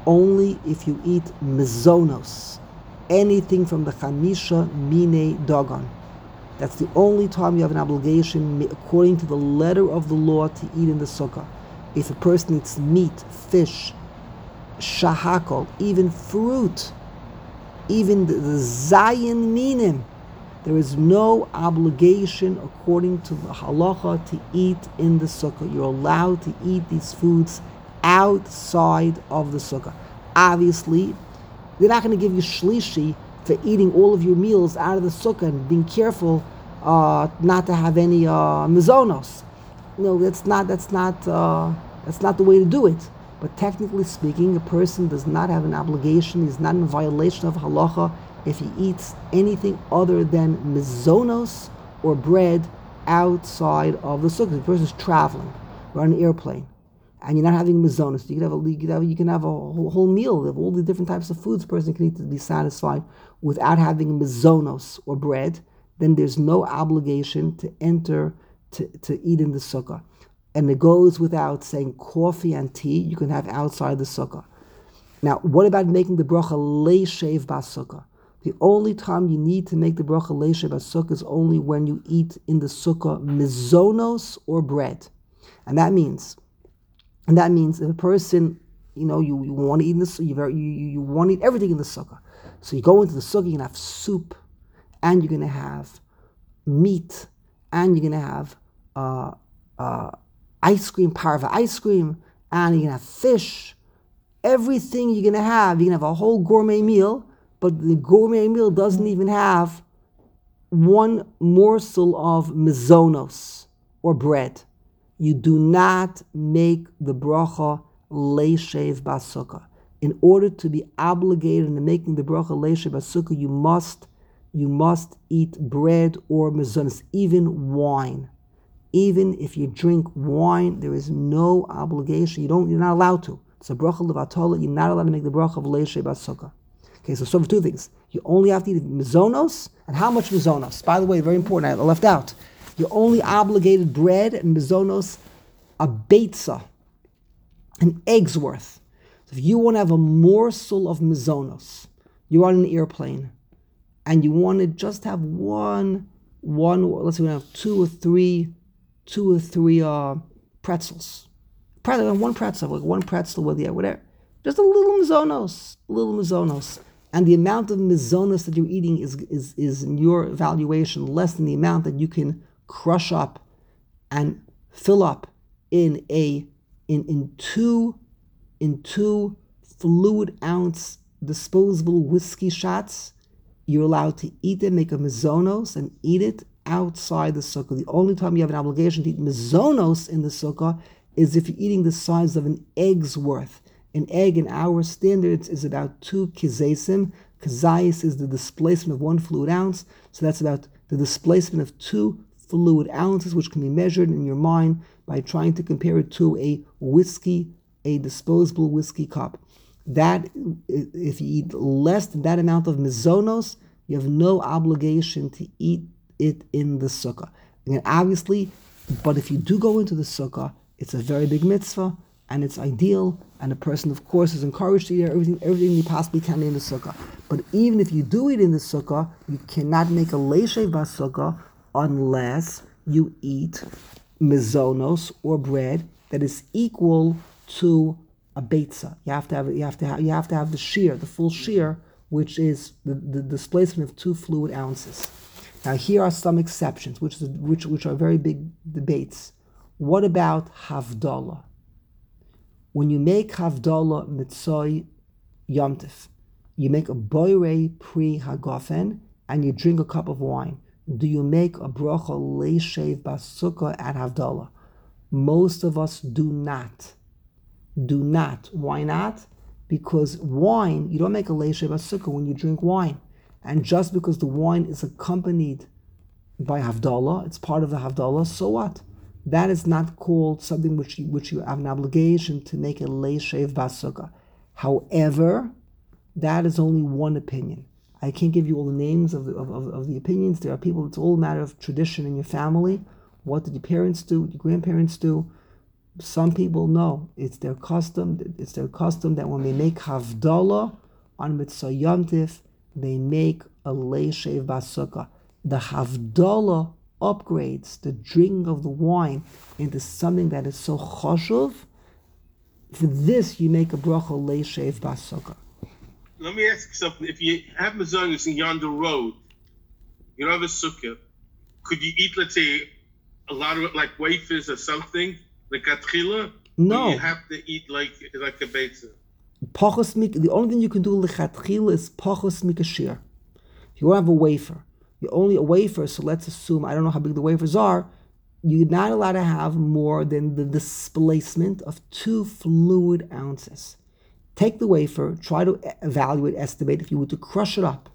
only if you eat mizonos, anything from the Chamisha Mine Dagon. That's the only time you have an obligation, according to the letter of the law, to eat in the sukkah. If a person eats meat, fish, shahakol, even fruit, even the zayin minim, there is no obligation according to the halacha to eat in the sukkah. You're allowed to eat these foods outside of the sukkah. Obviously, they're not going to give you shlishi for eating all of your meals out of the sukkah and being careful not to have any mizonos. No, that's not the way to do it. But technically speaking, a person does not have an obligation. He's not in violation of halacha if he eats anything other than mizonos or bread outside of the sukkah. The person is traveling, you're on an airplane, and you're not having mizonos. You can have a whole meal of all the different types of foods a person can eat to be satisfied without having mizonos or bread. Then there's no obligation to enter to eat in the sukkah. And it goes without saying coffee and tea you can have outside the sukkah. Now, what about making the bracha leishev basukkah? The only time you need to make the bracha leishev basukkah is only when you eat in the sukkah mizonos or bread. And that means if a person, you want to eat in the sukkah, you want to eat everything in the sukkah. So you go into the sukkah, you're going to have soup, and you're going to have meat, and you're going to have ice cream, parva ice cream, and you're going to have fish. Everything you're going to have a whole gourmet meal, but the gourmet meal doesn't even have one morsel of mizonos or bread. You do not make the bracha leishev basukkah. In order to be obligated in making the bracha leishev basukkah, you must eat bread or mizonos, even wine. Even if you drink wine, there is no obligation. You're not allowed to. It's a bracha levatola. You're not allowed to make the bracha of leishev basukkah. Okay, so for two things. You only have to eat mizonos, and how much mizonos? By the way, very important, I left out. You're only obligated bread and mizonos, a beitza, an egg's worth. So if you want to have a morsel of mizonos, you're on an airplane, and you want to just have one, let's say we have two or three pretzels. One pretzel, whatever. Just a little mizonos. And the amount of mizonos that you're eating is in your evaluation less than the amount that you can crush up and fill up in two fluid ounce disposable whiskey shots. You're allowed to eat them, make a mizonos, and eat it outside the sukkah. The only time you have an obligation to eat mizonos in the sukkah is if you're eating the size of an egg's worth. An egg in our standards is about 2 kizesim. Kizayis is the displacement of 1 fluid ounce, so that's about the displacement of 2 fluid ounces, which can be measured in your mind by trying to compare it to a disposable whiskey cup. That, if you eat less than that amount of mizonos, you have no obligation to eat it in the sukkah. Again, obviously, but if you do go into the sukkah, it's a very big mitzvah, and it's ideal, and a person, of course, is encouraged to eat everything he possibly can in the sukkah. But even if you do eat in the sukkah, you cannot make a leishev basukkah unless you eat mizonos or bread that is equal to a beitza. You have to have the shear, the full shear, which is the displacement of 2 fluid ounces. Now here are some exceptions, which are very big debates. What about havdalah? When you make havdalah mitzvah yomtiv, you make a boirei pri hagofen, and you drink a cup of wine. Do you make a bracha leishev basukkah at havdalah? Most of us do not. Do not. Why not? Because wine, you don't make a leishev basukkah when you drink wine. And just because the wine is accompanied by havdalah, it's part of the havdalah, so what? That is not called something which you have an obligation to make a leishev basukkah. However, that is only one opinion. I can't give you all the names of the opinions. There are people, it's all a matter of tradition in your family. What did your parents do? What did your grandparents do? Some people know it's their custom. It's their custom that when they make havdalah on Mitzvah Yom Tif, they make a leishev basukah. The havdalah upgrades the drinking of the wine into something that is so chashuv. For this, you make a bracha leishev basukah. Let me ask you something. If you have mazonos in yonder road, you don't have a sukkah, could you eat, let's say, a lot of like wafers or something, like atchila? No. Or you have to eat like a beitza. The only thing you can do lechatchila is pachos mikashir. If you want to have a wafer, you're only a wafer, so let's assume, I don't know how big the wafers are, you're not allowed to have more than the displacement of 2 fluid ounces. Take the wafer, try to evaluate, estimate if you were to crush it up.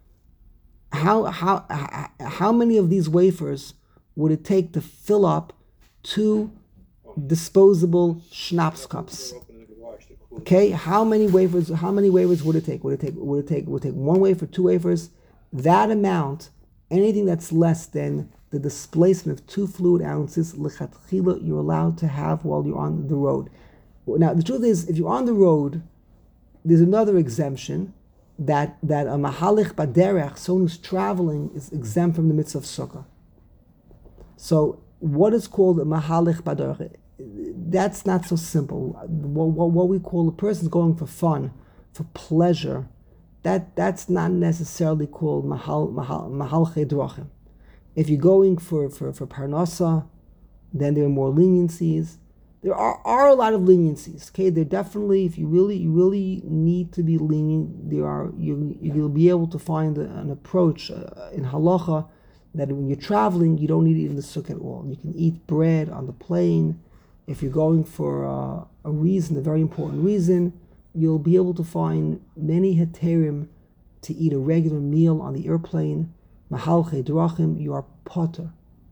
How many of these wafers would it take to fill up 2 disposable schnapps cups? Okay, how many wafers would it take? Would it take 1 wafer, 2 wafers? That amount, anything that's less than the displacement of 2 fluid ounces, lechatchila, you're allowed to have while you're on the road. Now, the truth is, if you're on the road, there's another exemption that a mahalich baderech, someone who's traveling, is exempt from the mitzvah of sukkah. So, what is called a mahalich baderech? That's not so simple. What we call a person going for fun, for pleasure, that's not necessarily called mahalchei drachim. If you're going for parnasa, then there are more leniencies. There are a lot of leniencies. Okay, there definitely, if you really need to be lenient, you'll be able to find an approach in halacha that when you're traveling, you don't need to eat in the sukkah at all. You can eat bread on the plane. If you're going for a reason, a very important reason, you'll be able to find many heterim to eat a regular meal on the airplane. Mahalchei drachim, you are potter.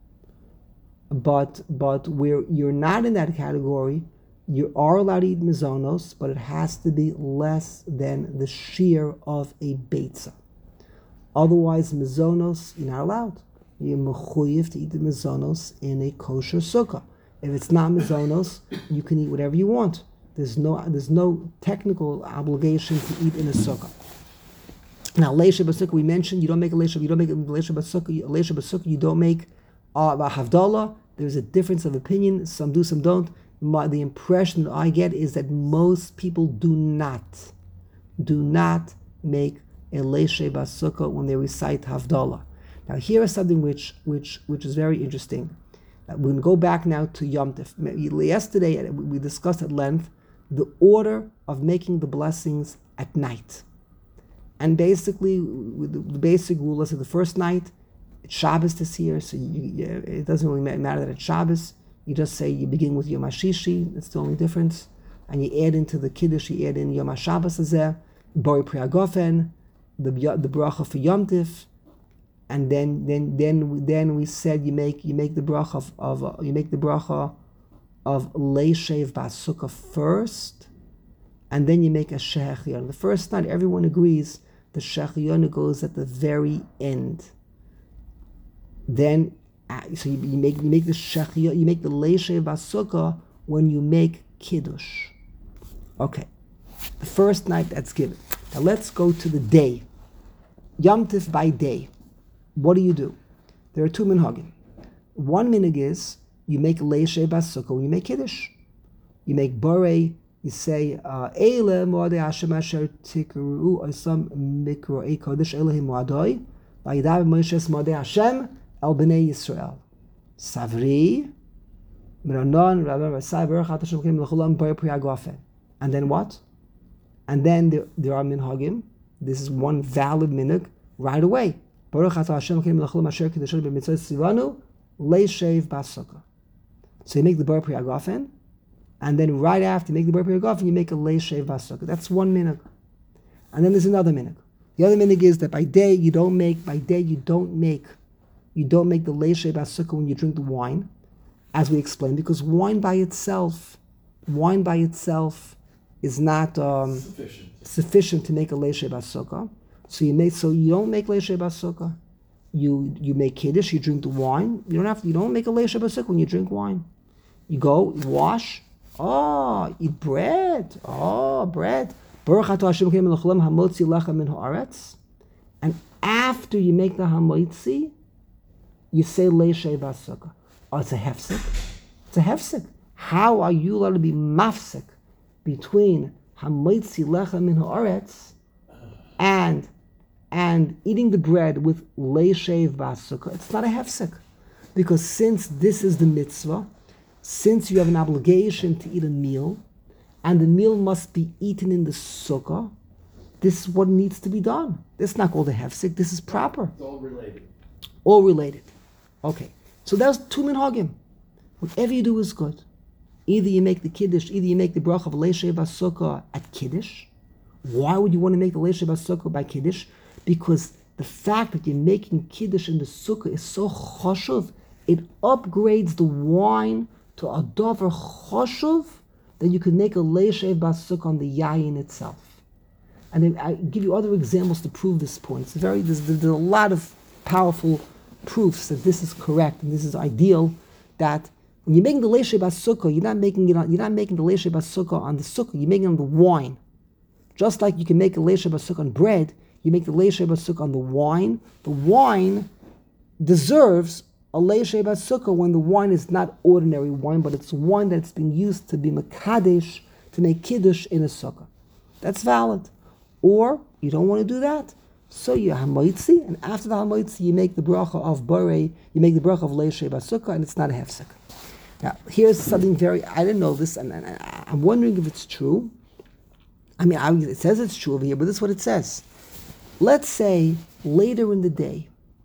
But where you're not in that category, you are allowed to eat mizonos, but it has to be less than the shear of a beitza. Otherwise, mizonos, you're not allowed. You're mechuyev to eat the mizonos in a kosher sukkah. If it's not mizonos, you can eat whatever you want. There's no technical obligation to eat in a sukkah. Now, leisha b'sukkah, we mentioned you don't make leisha b'sukkah. You don't make havdalah. There's a difference of opinion. Some do, some don't. The impression that I get is that most people do not make a leisha b'sukkah when they recite havdalah. Now, here is something which is very interesting. We're going to go back now to Yom Tif. Yesterday, we discussed at length the order of making the blessings at night. And basically, the basic rule is that the first night, it's Shabbos this year, so it doesn't really matter that it's Shabbos. You just say you begin with Yom HaShishi, that's the only difference. And you add into the Kiddush, you add in Yom HaShabbos Hazeh, Bori Pri HaGofen, the bracha for Yom Tif. And then we said you make the bracha of leishev basukah first, and then you make a shechion. The first night, everyone agrees the shechion goes at the very end. Then, so you make the shechion, you make the leishev basukah when you make kiddush. Okay, the first night that's given. Now let's go to the day. Yom Tif by day. What do? There are 2 minhagim. One minhag is you make leishev basukah when you make kiddush. You make borei. You say eile moadei Hashem asher tikru oisam mikroei kodesh Elohim moadoi vayidav Moshe moadei Hashem el bnei Yisrael. Savri miranon rabban rasai baruch atah Hashem kim lechulam bori pri hagofen. And then what? And then there are minhagim. This is one valid minhag right away. Baruch atah Hashem kim lechulam asher kedeshah b'mitzvot tzivanu leishev basukah. So you make the bori pri hagofen. And then right after you make the Bor Pri HaGofen, you make a leishev basukah. That's one minhag. And then there's another minhag. The other minhag is that by day you don't make the leishev basukah when you drink the wine, as we explained, because wine by itself is not sufficient to make a leishev basukah. So you don't make leishev basukah. You make kiddush, you drink the wine. You don't make a leishev basukah when you drink wine. You go, wash. Oh, eat bread. Oh, bread. Baruch atah Hashem Elokeinu melech haolam hamotzi lecha min haaretz. And after you make the hamotzi, you say leishay basukah. Oh, it's a hefsek. It's a hefsek. How are you allowed to be mafsek between hamotzi lecha min haaretz and eating the bread with leishay basukah? It's not a hefsek. Because since this is the mitzvah, since you have an obligation to eat a meal, and the meal must be eaten in the sukkah, this is what needs to be done. This is not called a hefsek, this is proper. It's all related. All related. Okay, so that's two minhagim. Whatever you do is good. Either you make the kiddush, either you make the bracha of leishay basukah at kiddush. Why would you want to make the leishay basukah by kiddush? Because the fact that you're making kiddush in the sukkah is so chashuv, it upgrades the wine to a dover chashuv that you can make a leishay basukah on the yayin itself. And then I give you other examples to prove this point. There's a lot of powerful proofs that this is correct and this is ideal. That when you're making the leishay basukah, you're not making the leishay basukah on the sukkah. You're making it on the wine. Just like you can make a leishay basukah on bread, you make the leishay basukah on the wine. The wine deserves a leishay basukah when the wine is not ordinary wine, but it's wine that's been used to be mekadesh, to make kiddush in a sukkah. That's valid. Or you don't want to do that, so you hamoitzi, and after the hamoitzi you make the bracha of borei, you make the bracha of leishay basukah, and it's not a hefsek. Now here's something I didn't know this, and I'm wondering if it's true. It says it's true over here, but this is what it says. Let's say later in the day,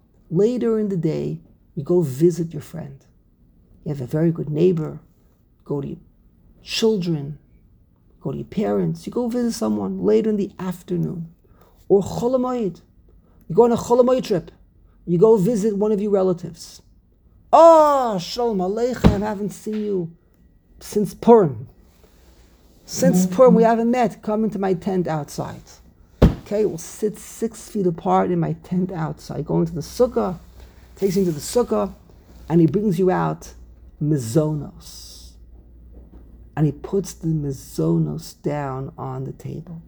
you go visit your friend. You have a very good neighbor. Go to your children. Go to your parents. You go visit someone later in the afternoon. Or Chol Hamoed. You go on a Chol Hamoed trip. You go visit one of your relatives. Oh, Shalom Aleichem, I haven't seen you since Purim. Since Purim we haven't met. Come into my tent outside. Okay, we'll sit 6 feet apart in my tent outside. Go into the sukkah. Takes you into the sukkah, and he brings you out mizonos. And he puts the mizonos down on the table.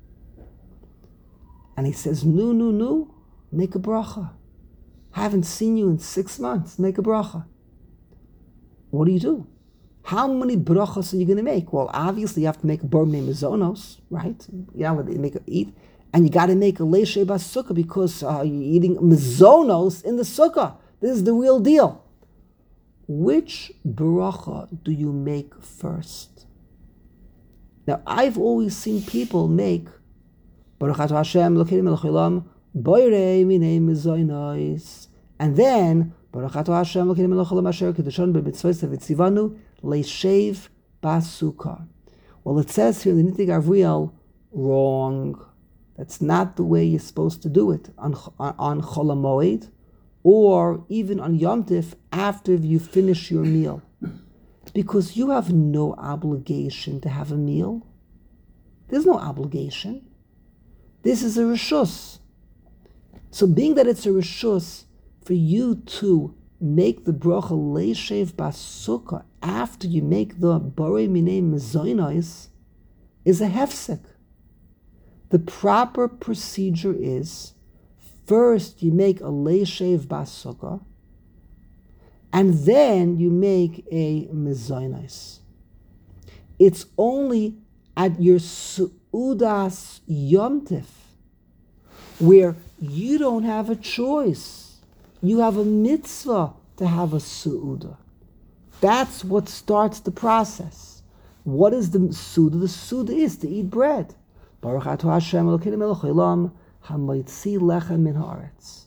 And he says, Nu, make a bracha. Haven't seen you in 6 months, make a bracha. What do? How many brachas are you going to make? Well, obviously you have to make a bormei mizonos, right? You have to eat. And you got to make a leishay basukah because you're eating mizonos in the sukkah. This is the real deal. Which bracha do you make first? Now, I've always seen people make Baruch atah Hashem Elokeinu melech haolam borei minei mizonos, and then Baruch atah Hashem Elokeinu melech haolam asher kiddushanu b'mitzvos v'tzivanu leishev basukah. Well, it says here in the Nitei Gavriel, wrong. That's not the way you're supposed to do it on Chol Hamoed, or even on Yom Tif after you finish your meal. Because you have no obligation to have a meal. There's no obligation. This is a reshus. So being that it's a reshus, for you to make the bracha leishev basukah after you make the borei minei mizonos is a hefsek. The proper procedure is, first you make a leishev basukah, and then you make a mizonos. It's only at your su'udas Yom Tif where you don't have a choice. You have a mitzvah to have a su'udah. That's what starts the process. What is the su'udah? The su'udah is to eat bread. Baruch atah Hashem Elokeinu melech haolam hamoitzi lecha min haaretz.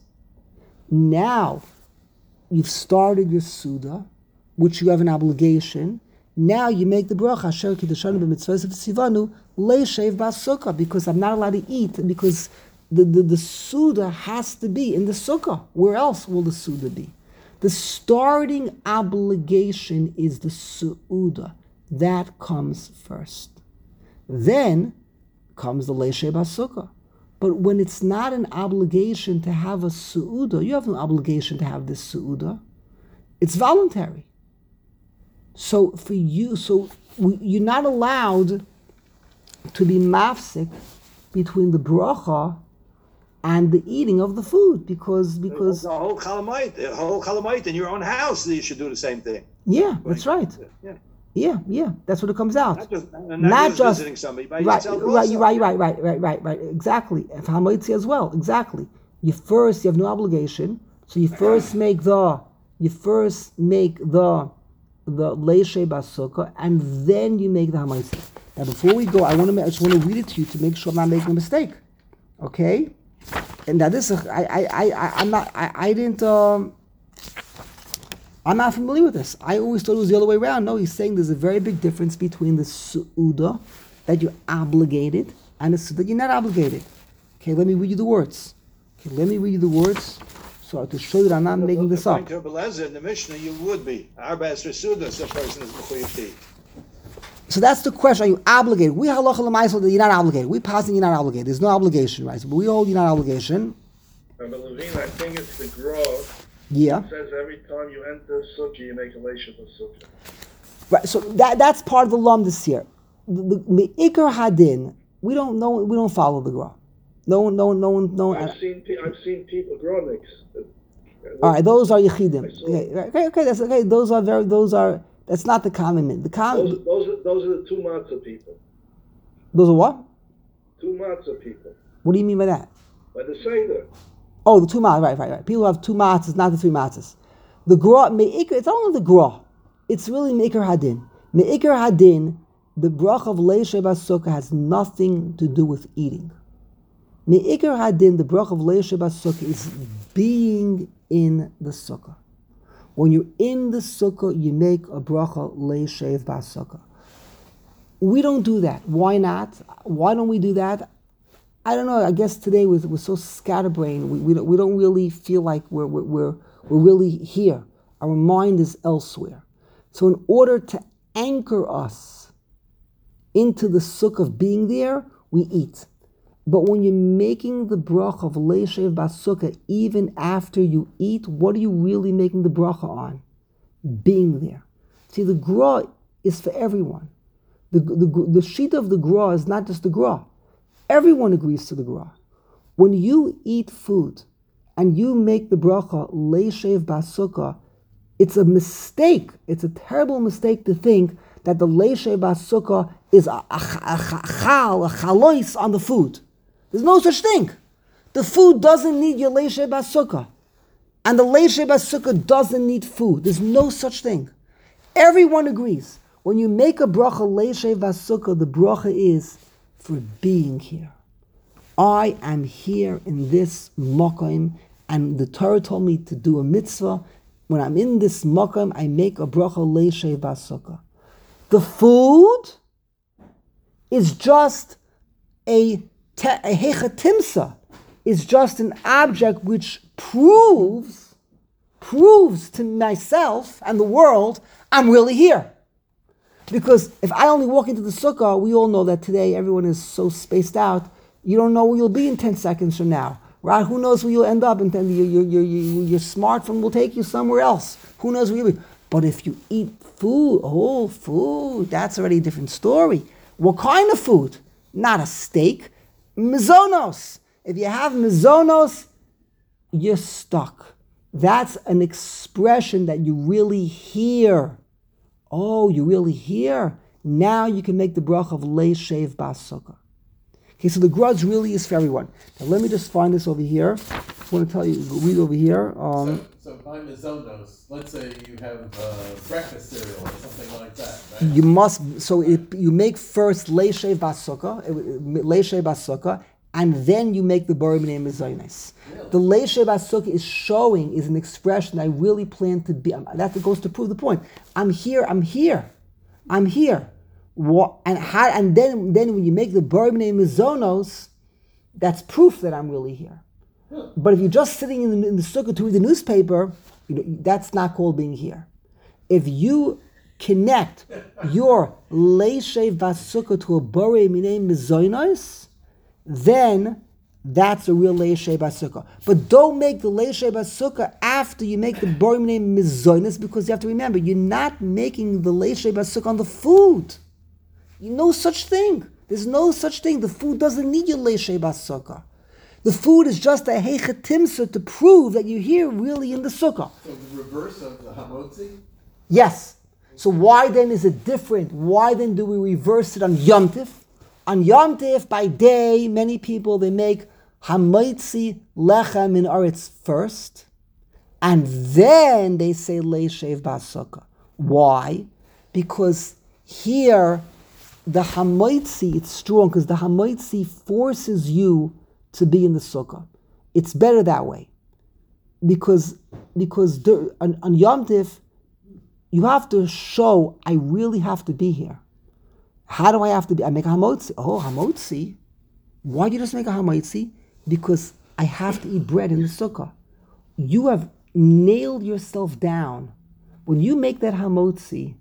Now, you've started your suda, which you have an obligation. Now you make the bracha asher kiddushanu b'mitzvos v'tzivanu leishev basukah, because I'm not allowed to eat, because the suda has to be in the sukkah. Where else will the suda be? The starting obligation is the su'udah. That comes first. Then comes the leishev basukah. But when it's not an obligation to have a su'udah, you have an obligation to have this su'udah. It's voluntary. So for you, you're not allowed to be mafsik between the bracha and the eating of the food because The whole Chalamite in your own house, you should do the same thing. yeah, that's right. Yeah. Yeah, that's what it comes out. Not just visiting somebody, by yourself also. Right. Exactly. If Hamaitzi as well, exactly. You have no obligation. So you first make the leishe basukah, and then you make the Hamaitzi. Now, before we go, I just want to read it to you to make sure I'm not making a mistake. Okay? And now this, I'm not familiar with this. I always thought it was the other way around. No, he's saying there's a very big difference between the su'udah, that you're obligated, and the su'udah that you're not obligated. Okay, let me read you the words. So to show that I'm not making this up. According to Belezer in the Mishnah, you would be. Arba Esrei Sudas, a person is mechuyev to eat. So that's the question. Are you obligated? We halacha l'maaseh that you're not obligated. We passing you're not obligated. There's no obligation, right? But we hold you're not obligation. Rabbi Levine, I think it's the Grove. Yeah. It says every time you enter Sukkah, you make a leisha for Sukkah. Right. So that's part of the lumdus here. The Me'ikar Hadin, we don't follow the Gra. No one. I've seen people growniks. All right, those are yechidim. Okay, that's okay. That's not the common min. Those are the two matzah people. Those are what? Two matzah people. What do you mean by that? By the Seder. Oh, the two matzahs, right. People have two matzahs, not the three matzahs. The gra, me'ikar, it's only the gra. It's really me'ikar hadin. Me'ikar hadin, the brach of leishe basukah has nothing to do with eating. Me'ikar hadin, the brach of leishe basukah is being in the sukkah. When you're in the sukkah, you make a bracha leishe basukah. We don't do that. Why not? Why don't we do that? I don't know. I guess today we're so scatterbrained. We don't really feel like we're really here. Our mind is elsewhere. So in order to anchor us into the sukkah of being there, we eat. But when you're making the bracha of leishev basukah, even after you eat, what are you really making the bracha on? Being there. See, the gra is for everyone. The sheet of the gra is not just the gra. Everyone agrees to the gra. When you eat food and you make the bracha leishev basukah, it's a mistake. It's a terrible mistake to think that the leishev basukah is a chalois on the food. There's no such thing. The food doesn't need your leishev basukah, and the leishev basukah doesn't need food. There's no such thing. Everyone agrees. When you make a bracha leishev basukah, the bracha is for being here. I am here in this makom, and the Torah told me to do a mitzvah. When I'm in this makom, I make a bracha leishev basukah. The food is just a hechatimsa, is just an object which proves to myself and the world I'm really here. Because if I only walk into the sukkah, we all know that today everyone is so spaced out, you don't know where you'll be in 10 seconds from now. Right? Who knows where you'll end up? And your smartphone will take you somewhere else. Who knows where you'll be? But if you eat food, that's already a different story. What kind of food? Not a steak. Mizonos. If you have mizonos, you're stuck. That's an expression that you really hear. Oh, you really hear? Now you can make the bracha of leishev basukah. Okay, so the grudge really is for everyone. Now let me just find this over here. I want to tell you, read over here. So by mizonos, let's say you have breakfast cereal or something like that, right? You must, you make first leishev basukah, and then you make the borei minei mizonos. Really? The leishev basukah is an expression I really plan to be. That goes to prove the point. I'm here. What, and then when you make the borei minei mizonos, that's proof that I'm really here. But if you're just sitting in the sukkah to read the newspaper, that's not called being here. If you connect your leishev basukah to a borei minei mizonos, then That's a real Leishei Basukah. But don't make the Leishei Basukah after you make the Borim name Mizonis, because you have to remember, you're not making the Leishei Basukah on the food. No such thing. There's no such thing. The food doesn't need your Leishei Basukah. The food is just a Heichatimsa to prove that you're here really in the Sukkah. So the reverse of the Hamotzi? Yes. So why then is it different? Why then do we reverse it on Yom Tif? On Yom Tif, by day, many people, they make Hamoitzi Lechem in Aretz first, and then they say Leishev Basukah. Why? Because here, the Hamoitzi, it's strong, because the Hamoitzi forces you to be in the Sukkah. It's better that way. Because on Yom Tif, you have to show, I really have to be here. How do I have to be? I make a hamotzi. Oh, hamotzi? Why do you just make a hamotzi? Because I have to eat bread in the sukkah. You have nailed yourself down. When you make that hamotzi,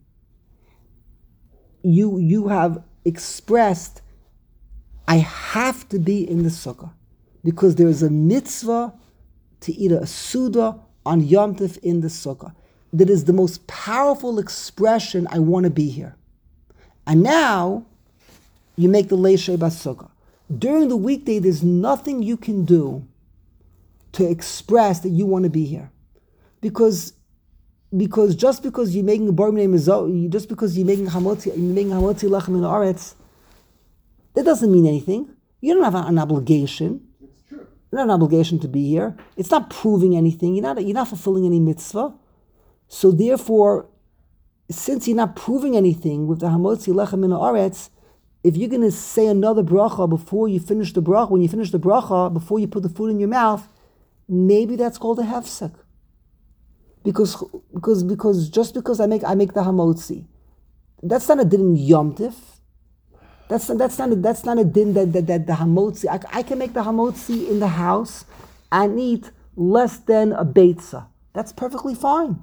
you have expressed, I have to be in the sukkah. Because there is a mitzvah to eat a suda on Yom Tov in the sukkah. That is the most powerful expression, I want to be here. And now, you make the Leishei Basukah. During the weekday, there's nothing you can do to express that you want to be here. Because just because you're making a bar name, just because you're making hamotzi lechem in the aretz, that doesn't mean anything. You don't have an obligation. It's true. You don't have an obligation to be here. It's not proving anything. You're not fulfilling any mitzvah. So therefore, since you're not proving anything with the hamotzi lechem in the aretz, if you're going to say another bracha before you finish the bracha, when you finish the bracha, before you put the food in your mouth, maybe that's called a hefsek. Because just because I make the hamotzi, that's not a din in Yom Tif. That's not a din that the hamotzi. I can make the hamotzi in the house and eat less than a beitza. That's perfectly fine.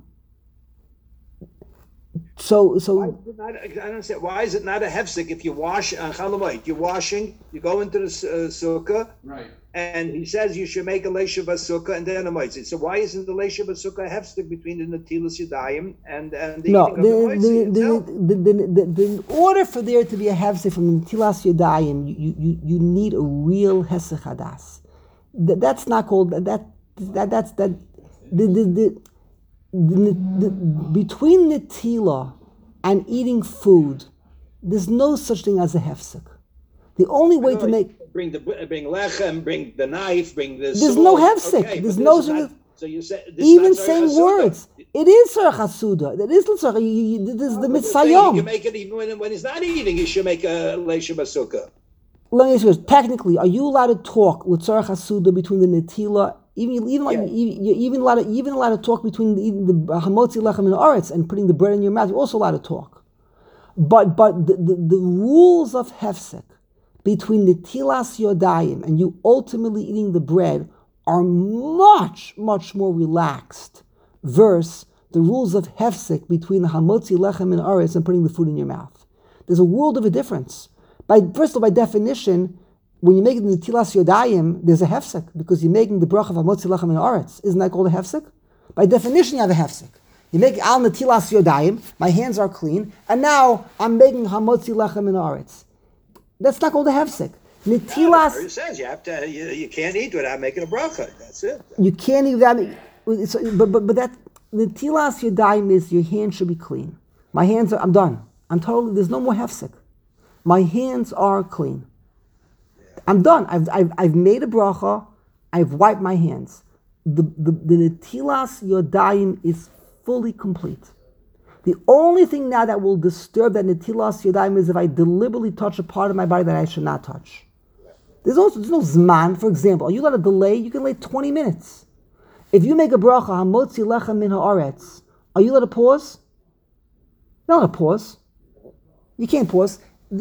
So I don't understand. Why is it not a hefsek if you wash on Chalamoid? You're washing, you go into the sukkah, Right. and he says you should make a leisha basukah and then a moitzi. So why isn't the leisha basukah a hefsek between the natilas yadayim and the no, eating of the moitzi? in order for there to be a hefsek from the natilas yadayim, you need a real hesech hadas. That's not called between netila and eating food, there's no such thing as a hefsek. The only way to make bring lechem, bring the knife, bring the. There's no hefsek. Okay, there's no. So you say Even saying words, it is tzarech hasuda. It is tzarech. This is the mitzayom. You make it even when he's not eating. You should make a leisha basukah. Let me ask you this. Technically, are you allowed to talk with tzarech hasuda between the netila? You're even allowed to talk between the hamotzi lechem and the aretz and putting the bread in your mouth. You're also allowed to talk, but the rules of hefsek between the tilas yodayim and you ultimately eating the bread are much more relaxed versus the rules of hefsek between the hamotzi lechem and aretz and putting the food in your mouth. There's a world of a difference. First of all, by definition, when you're making the tilas yodayim, there's a hefsek because you're making the bracha of hamotzi lechem and aretz. Isn't that called a hefsek? By definition, you have a hefsek. You make al netilas yodayim. My hands are clean, and now I'm making hamotzi lechem and aretz. That's not called a hefsek. Netilas. It says you have to. You can't eat without making a bracha. That's it. You can't eat that. But that netilas yodayim is your hands should be clean. My hands are. I'm done. There's no more hefsek. My hands are clean. I'm done. I've made a bracha. I've wiped my hands. The netilas yodayim is fully complete. The only thing now that will disturb that netilas yodayim is if I deliberately touch a part of my body that I should not touch. There's no zman. For example, are you allowed to delay? You can delay 20 minutes. If you make a bracha hamotzi lechem min haaretz, are you allowed to pause? You're not allowed to pause. You can't pause.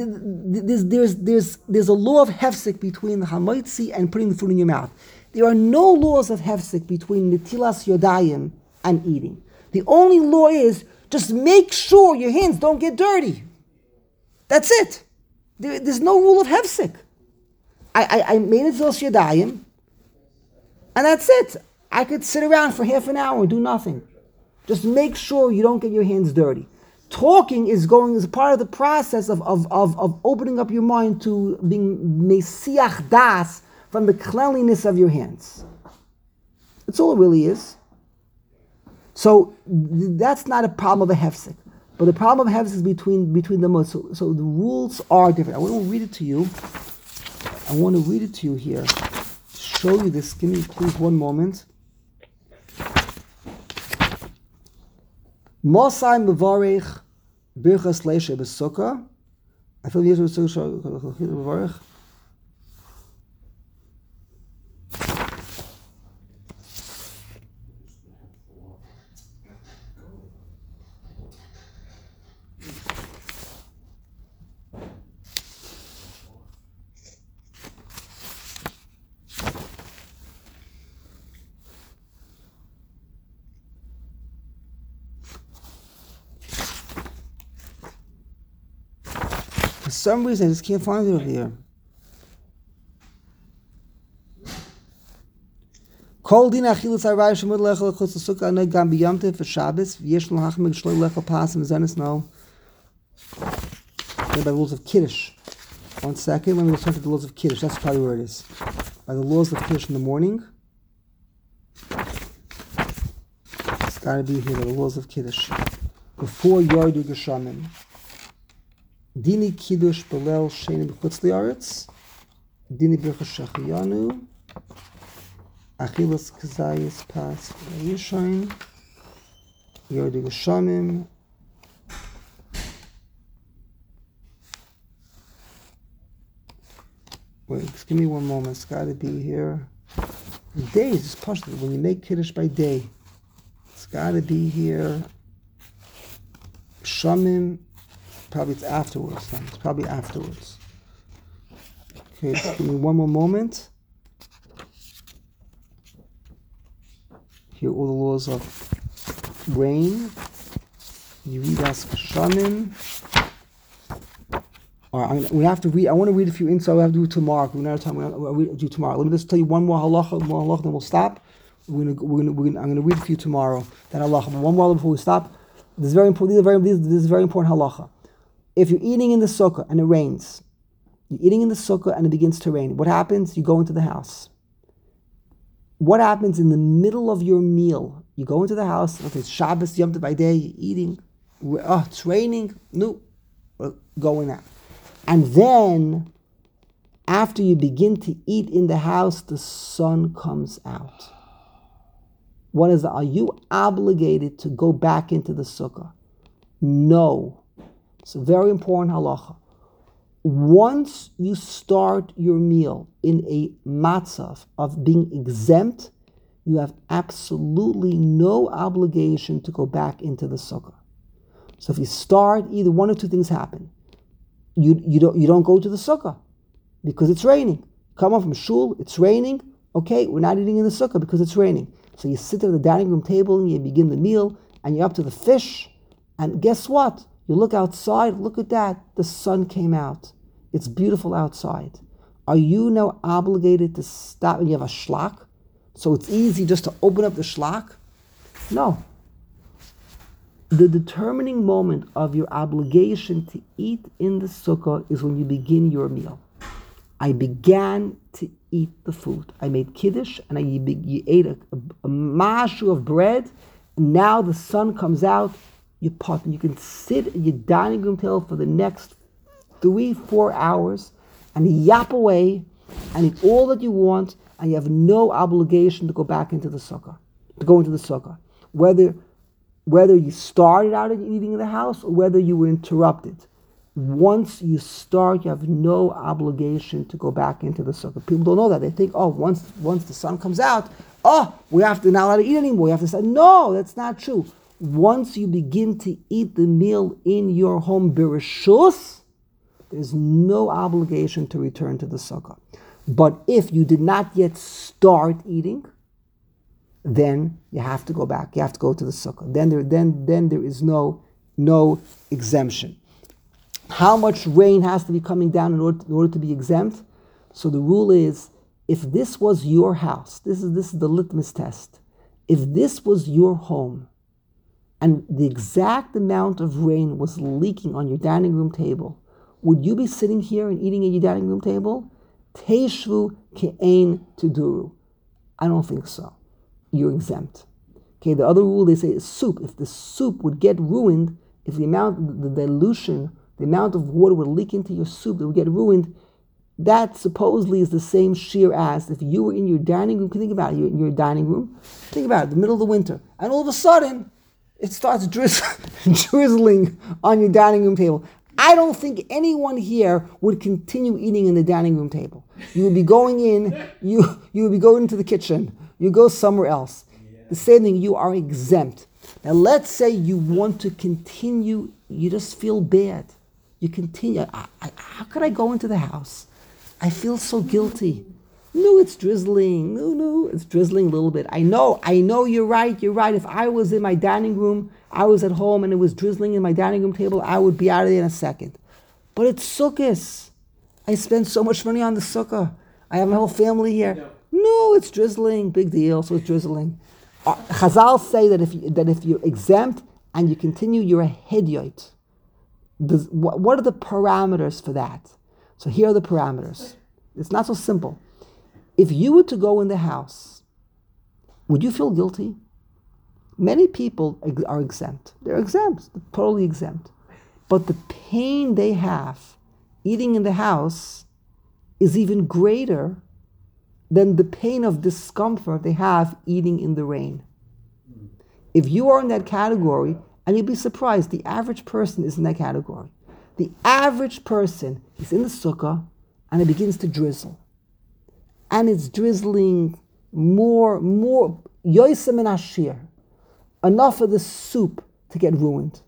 There's a law of hefsek between the hamotzi and putting the food in your mouth. There are no laws of hefsek between netilas yodayim and eating. The only law is just make sure your hands don't get dirty. That's it. There's no rule of hefsek. I made it Zos Yadayim, and that's it. I could sit around for half an hour and do nothing. Just make sure you don't get your hands dirty. Talking is a part of the process of opening up your mind to being mesiach das from the cleanliness of your hands. That's all it really is. So that's not a problem of a hefsek. But the problem of hefsek is between the most. So the rules are different. I want to read it to you. Here. Show you this. Give me please one moment. Mosai mevarich birchas leisha besukkah. I feel you have to mevarich. For some reason, I just can't find it over here. Kol din achilas haray shemud lechel chutz l'sukkah anay gam b'yamtiv for Shabbos v'yesh lo hachmig shloi lechel pasim zenis no. By the rules of Kiddush. 1 second, let me return to the laws of Kiddush. That's probably where it is. By the laws of Kiddush in the morning. It's got to be here. By the laws of Kiddush. Before Yardu Geshamim. Dini Kiddush Belel Sheni B'chutz Li'aretz. Dini Birchas Shachiyanu. Achilas Kazayis Pas Yishain. Yardu Geshamim. Wait, just give me one moment. It's got to be here. Days is possible when you make Kiddush by day. It's got to be here. Shamim. Probably it's afterwards. Then. It's probably afterwards. Okay, just give me one more moment. Here are all the laws of rain. You read us Shamim. We have to read. I want to read a few insights. We have to do it tomorrow. We're not out of time. We'll do tomorrow. Let me just tell you one more halacha, then we'll stop. I'm going to read a few tomorrow. That halacha. But one more before we stop. This is very important. This is very important halacha. If you're eating in the sukkah and it rains, you're eating in the sukkah and it begins to rain. What happens? You go into the house. What happens in the middle of your meal? You go into the house. Okay, it's Shabbos, Yom Tov by day. You're eating. It's raining. No, going out. And then, after you begin to eat in the house, the sun comes out. What is that? Are you obligated to go back into the sukkah? No. It's a very important halacha. Once you start your meal in a matzav of being exempt, you have absolutely no obligation to go back into the sukkah. So if you start, either one or two things happen. You don't go to the sukkah because it's raining. Come on from shul, it's raining. Okay, we're not eating in the sukkah because it's raining. So you sit at the dining room table and you begin the meal and you're up to the fish. And guess what? You look outside, look at that. The sun came out. It's beautiful outside. Are you now obligated to stop and you have a shlach? So it's easy just to open up the shlach? No. The determining moment of your obligation to eat in the sukkah is when you begin your meal. I began to eat the food. I made kiddush and you ate a mashu of bread. And now the sun comes out. You can sit at your dining room table for the next 3-4 hours and yap away and eat all that you want, and you have no obligation to go back into the sukkah, to go into the sukkah. Whether you started out eating in the house or whether you were interrupted. Once you start, you have no obligation to go back into the sukkah. People don't know that. They think, once the sun comes out, we have to not allowed to eat anymore. We have to say, no, that's not true. Once you begin to eat the meal in your home, bereshus, there's no obligation to return to the sukkah. But if you did not yet start eating, then you have to go back. You have to go to the sukkah. Then there is no exemption. How much rain has to be coming down in order to be exempt? So the rule is, if this was your house, this is the litmus test. If this was your home, and the exact amount of rain was leaking on your dining room table, would you be sitting here and eating at your dining room table? Teishvu ke'ein tuduru. I don't think so. You're exempt. Okay, the other rule they say is soup. If the soup would get ruined, if the dilution, the amount of water would leak into your soup that would get ruined, that supposedly is the same shear as if you were in your dining room. Think about it, you're in your dining room. Think about it, the middle of the winter, and all of a sudden, it starts drizzling on your dining room table. I don't think anyone here would continue eating in the dining room table. You would be going in, you would be going into the kitchen, you go somewhere else. The same thing, you are exempt. Now let's say you want to continue, you just feel bad. You continue, how could I go into the house? I feel so guilty. No, it's drizzling. No, it's drizzling a little bit. I know, you're right. If I was in my dining room, I was at home and it was drizzling in my dining room table, I would be out of there in a second. But it's Sukkot. I spend so much money on the Sukkah. I have my whole family here. No, it's drizzling. Big deal, so it's drizzling. Chazal say that if you're exempt and you continue, you're a hedyoit. What are the parameters for that? So here are the parameters. It's not so simple. If you were to go in the house, would you feel guilty? Many people are exempt. They're exempt, they're totally exempt. But the pain they have eating in the house is even greater than the pain of discomfort they have eating in the rain. If you are in that category, and you'll be surprised, the average person is in that category. The average person is in the sukkah and it begins to drizzle. And it's drizzling more, yoisem and ashir. Enough of the soup to get ruined.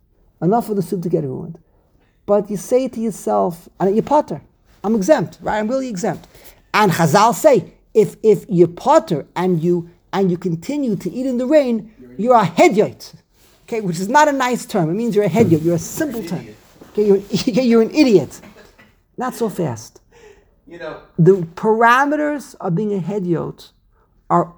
But you say to yourself, and you're potter, I'm exempt, right? I'm really exempt. And Chazal say, if you're potter and you continue to eat in the rain, you're a hedyoit. Okay, which is not a nice term. It means you're a hedyoit, you're a simpleton. Okay, you're an idiot. Not so fast. The parameters of being a hediyot are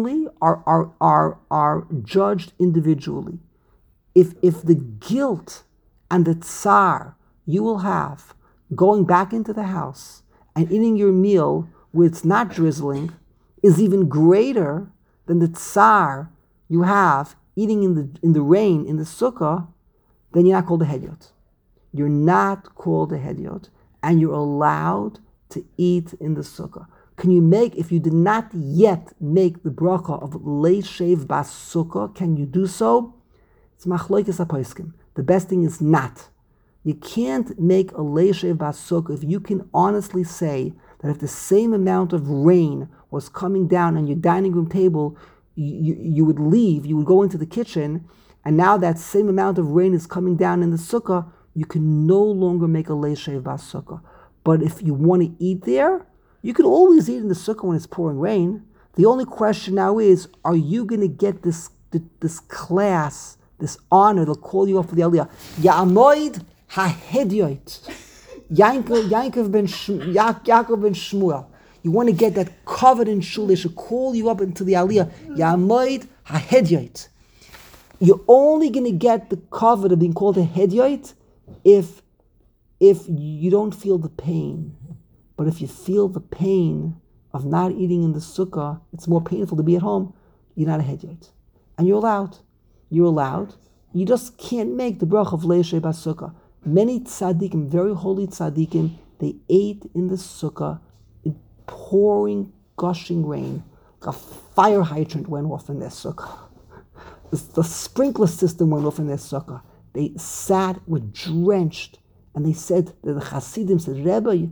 judged individually. If the guilt and the tsar you will have going back into the house and eating your meal where it's not drizzling is even greater than the tsar you have eating in the rain in the sukkah, then you're not called a hediyot. You're not called a hediyot, and you're allowed to eat in the sukkah. If you did not yet make the bracha of leishev bas sukkah, can you do so? It's machloikes haposkim. The best thing is not. You can't make a leishev bas sukkah if you can honestly say that if the same amount of rain was coming down on your dining room table, you would leave, you would go into the kitchen, and now that same amount of rain is coming down in the sukkah, you can no longer make a leishev bas sukkah. But if you want to eat there, you can always eat in the sukkah when it's pouring rain. The only question now is, are you going to get this class, this honor, they'll call you up for the aliyah? Ya'amoid ha'hedyoit. Yaakov ben Shmuel. You want to get that covered in shul, they should call you up into the aliyah. Ya'amoid ha'hedyoit. You're only going to get the cover of being called a hedyoit if you don't feel the pain. But if you feel the pain of not eating in the sukkah, it's more painful to be at home, you're not a hedyoit. And you're allowed. You just can't make the bracha of leishev bas sukkah. Many tzaddikim, very holy tzaddikim, they ate in the sukkah in pouring, gushing rain. Like a fire hydrant went off in their sukkah. The sprinkler system went off in their sukkah. They were drenched, and they said, the Hasidim said, Rebbe,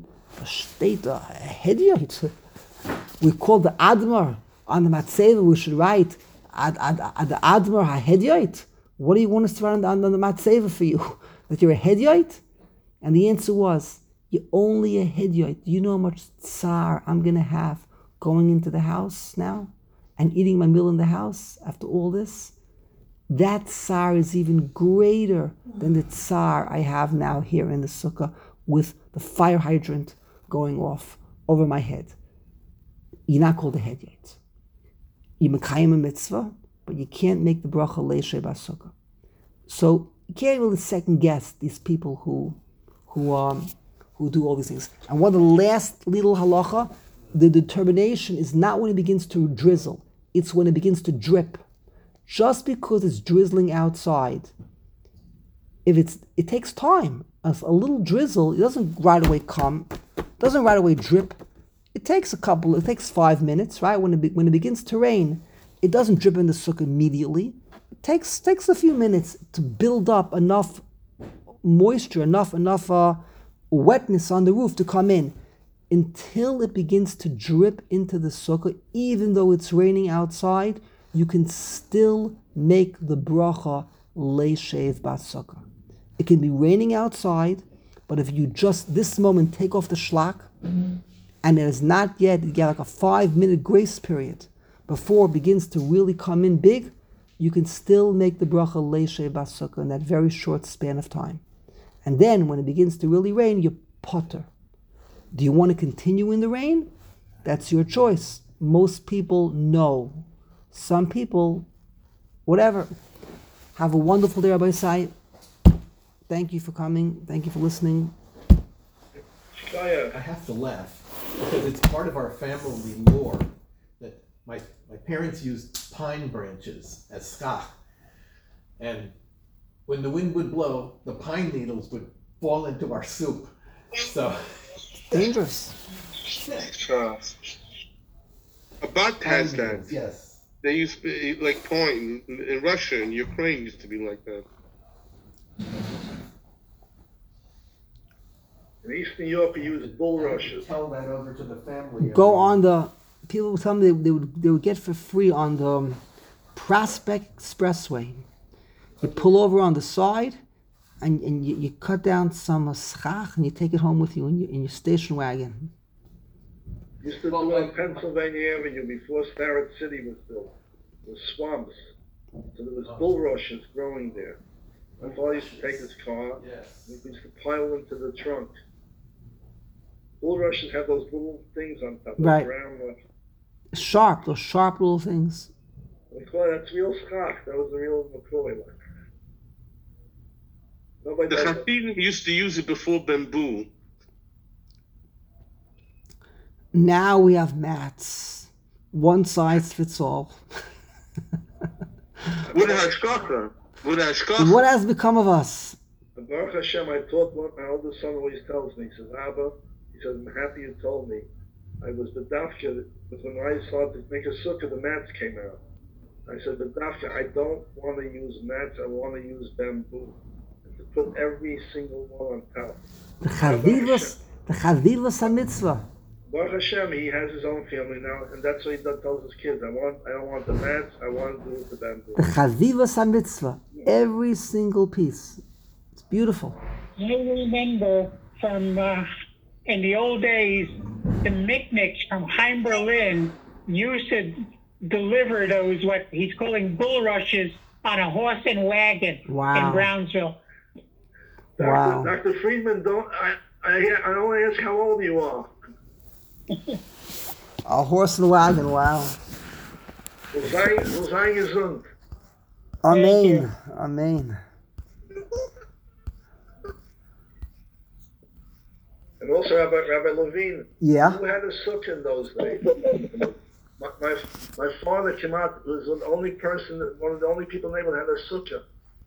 we called the Admar on the Matzeva, we should write, the Admar HaHedyoit. What do you want us to write on the Matzeva for you? That you're a Hedyoit? And the answer was, you're only a Hedyoit. Do you know how much tsar I'm going to have going into the house now and eating my meal in the house after all this? That tsar is even greater than the tsar I have now here in the sukkah with the fire hydrant going off over my head. You're not called a head yet. You mekayim a mitzvah, but you can't make the bracha leishei b'sukkah. So you can't really second guess these people who do all these things. And one of the last little halacha, the determination is not when it begins to drizzle, it's when it begins to drip. Just because it's drizzling outside, it takes time. A little drizzle, it doesn't right away come, doesn't right away drip. It takes 5 minutes, right? When it begins to rain, it doesn't drip in the sukkah immediately. It takes a few minutes to build up enough moisture, enough wetness on the roof to come in, until it begins to drip into the sukkah. Even though it's raining outside, you can still make the bracha leishev b'sukkah. It can be raining outside, but if you just this moment take off the shlak, and it is not yet, you get like a 5-minute grace period before it begins to really come in big, you can still make the bracha leishev b'sukkah in that very short span of time. And then when it begins to really rain, you potter. Do you want to continue in the rain? That's your choice. Most people no. Some people, whatever. Have a wonderful day, Rabbi Isai. Thank you for coming. Thank you for listening. I have to laugh because it's part of our family lore that my parents used pine branches as schach, and when the wind would blow, the pine needles would fall into our soup. So Dangerous. Abat has that. Yes. They used to be like pine in Russia and Ukraine used to be like that. In Eastern Europe, you use bulrushes. Tell that over to the family. Go on the, people would tell me they would get for free on the Prospect Expressway. You pull over on the side, and you cut down some schach, and you take it home with you in your station wagon. Used to do on Pennsylvania Avenue before Starrett City was built. It was swamps. So there was bulrushes growing there. My father used to take his car, Yes. and he used to pile them to the trunk. Bulrushes have those little things on top, Right. those round ones. Those sharp little things. We call that's real schach. That was the real McCoy one. Nobody The does it. Hasidim used to use it before bamboo. Now we have mats. One size fits all. With a hashkacha. With a hashkacha. What has become of us? And Baruch Hashem, I taught what my oldest son always tells me. He says, Abba, he says, I'm happy you told me. I was the dafka, because when I started to make a sukkah, the mats came out. I said, the dafka, I don't want to use mats, I want to use bamboo. And to put every single one on top. The Chavivas HaMitzvah. Baruch Hashem, he has his own family now, and that's what he tells his kids. I don't want the mats, I want to do it with the bamboo. The Chavivas HaMitzvah. Every single piece. It's beautiful. I remember from in the old days, the Mitniks from Heim Berlin used to deliver those, what he's calling bulrushes, on a horse and wagon Wow. in Brownsville. Wow. Dr. Friedman, I don't want to ask how old you are. A horse and wagon, wow. Sei gesund. Amen. Amen. And also Rabbi Levine, Yeah. who had a sukkah in those days? My father came out, was the only person, one of the only people in the neighborhood had a sukkah.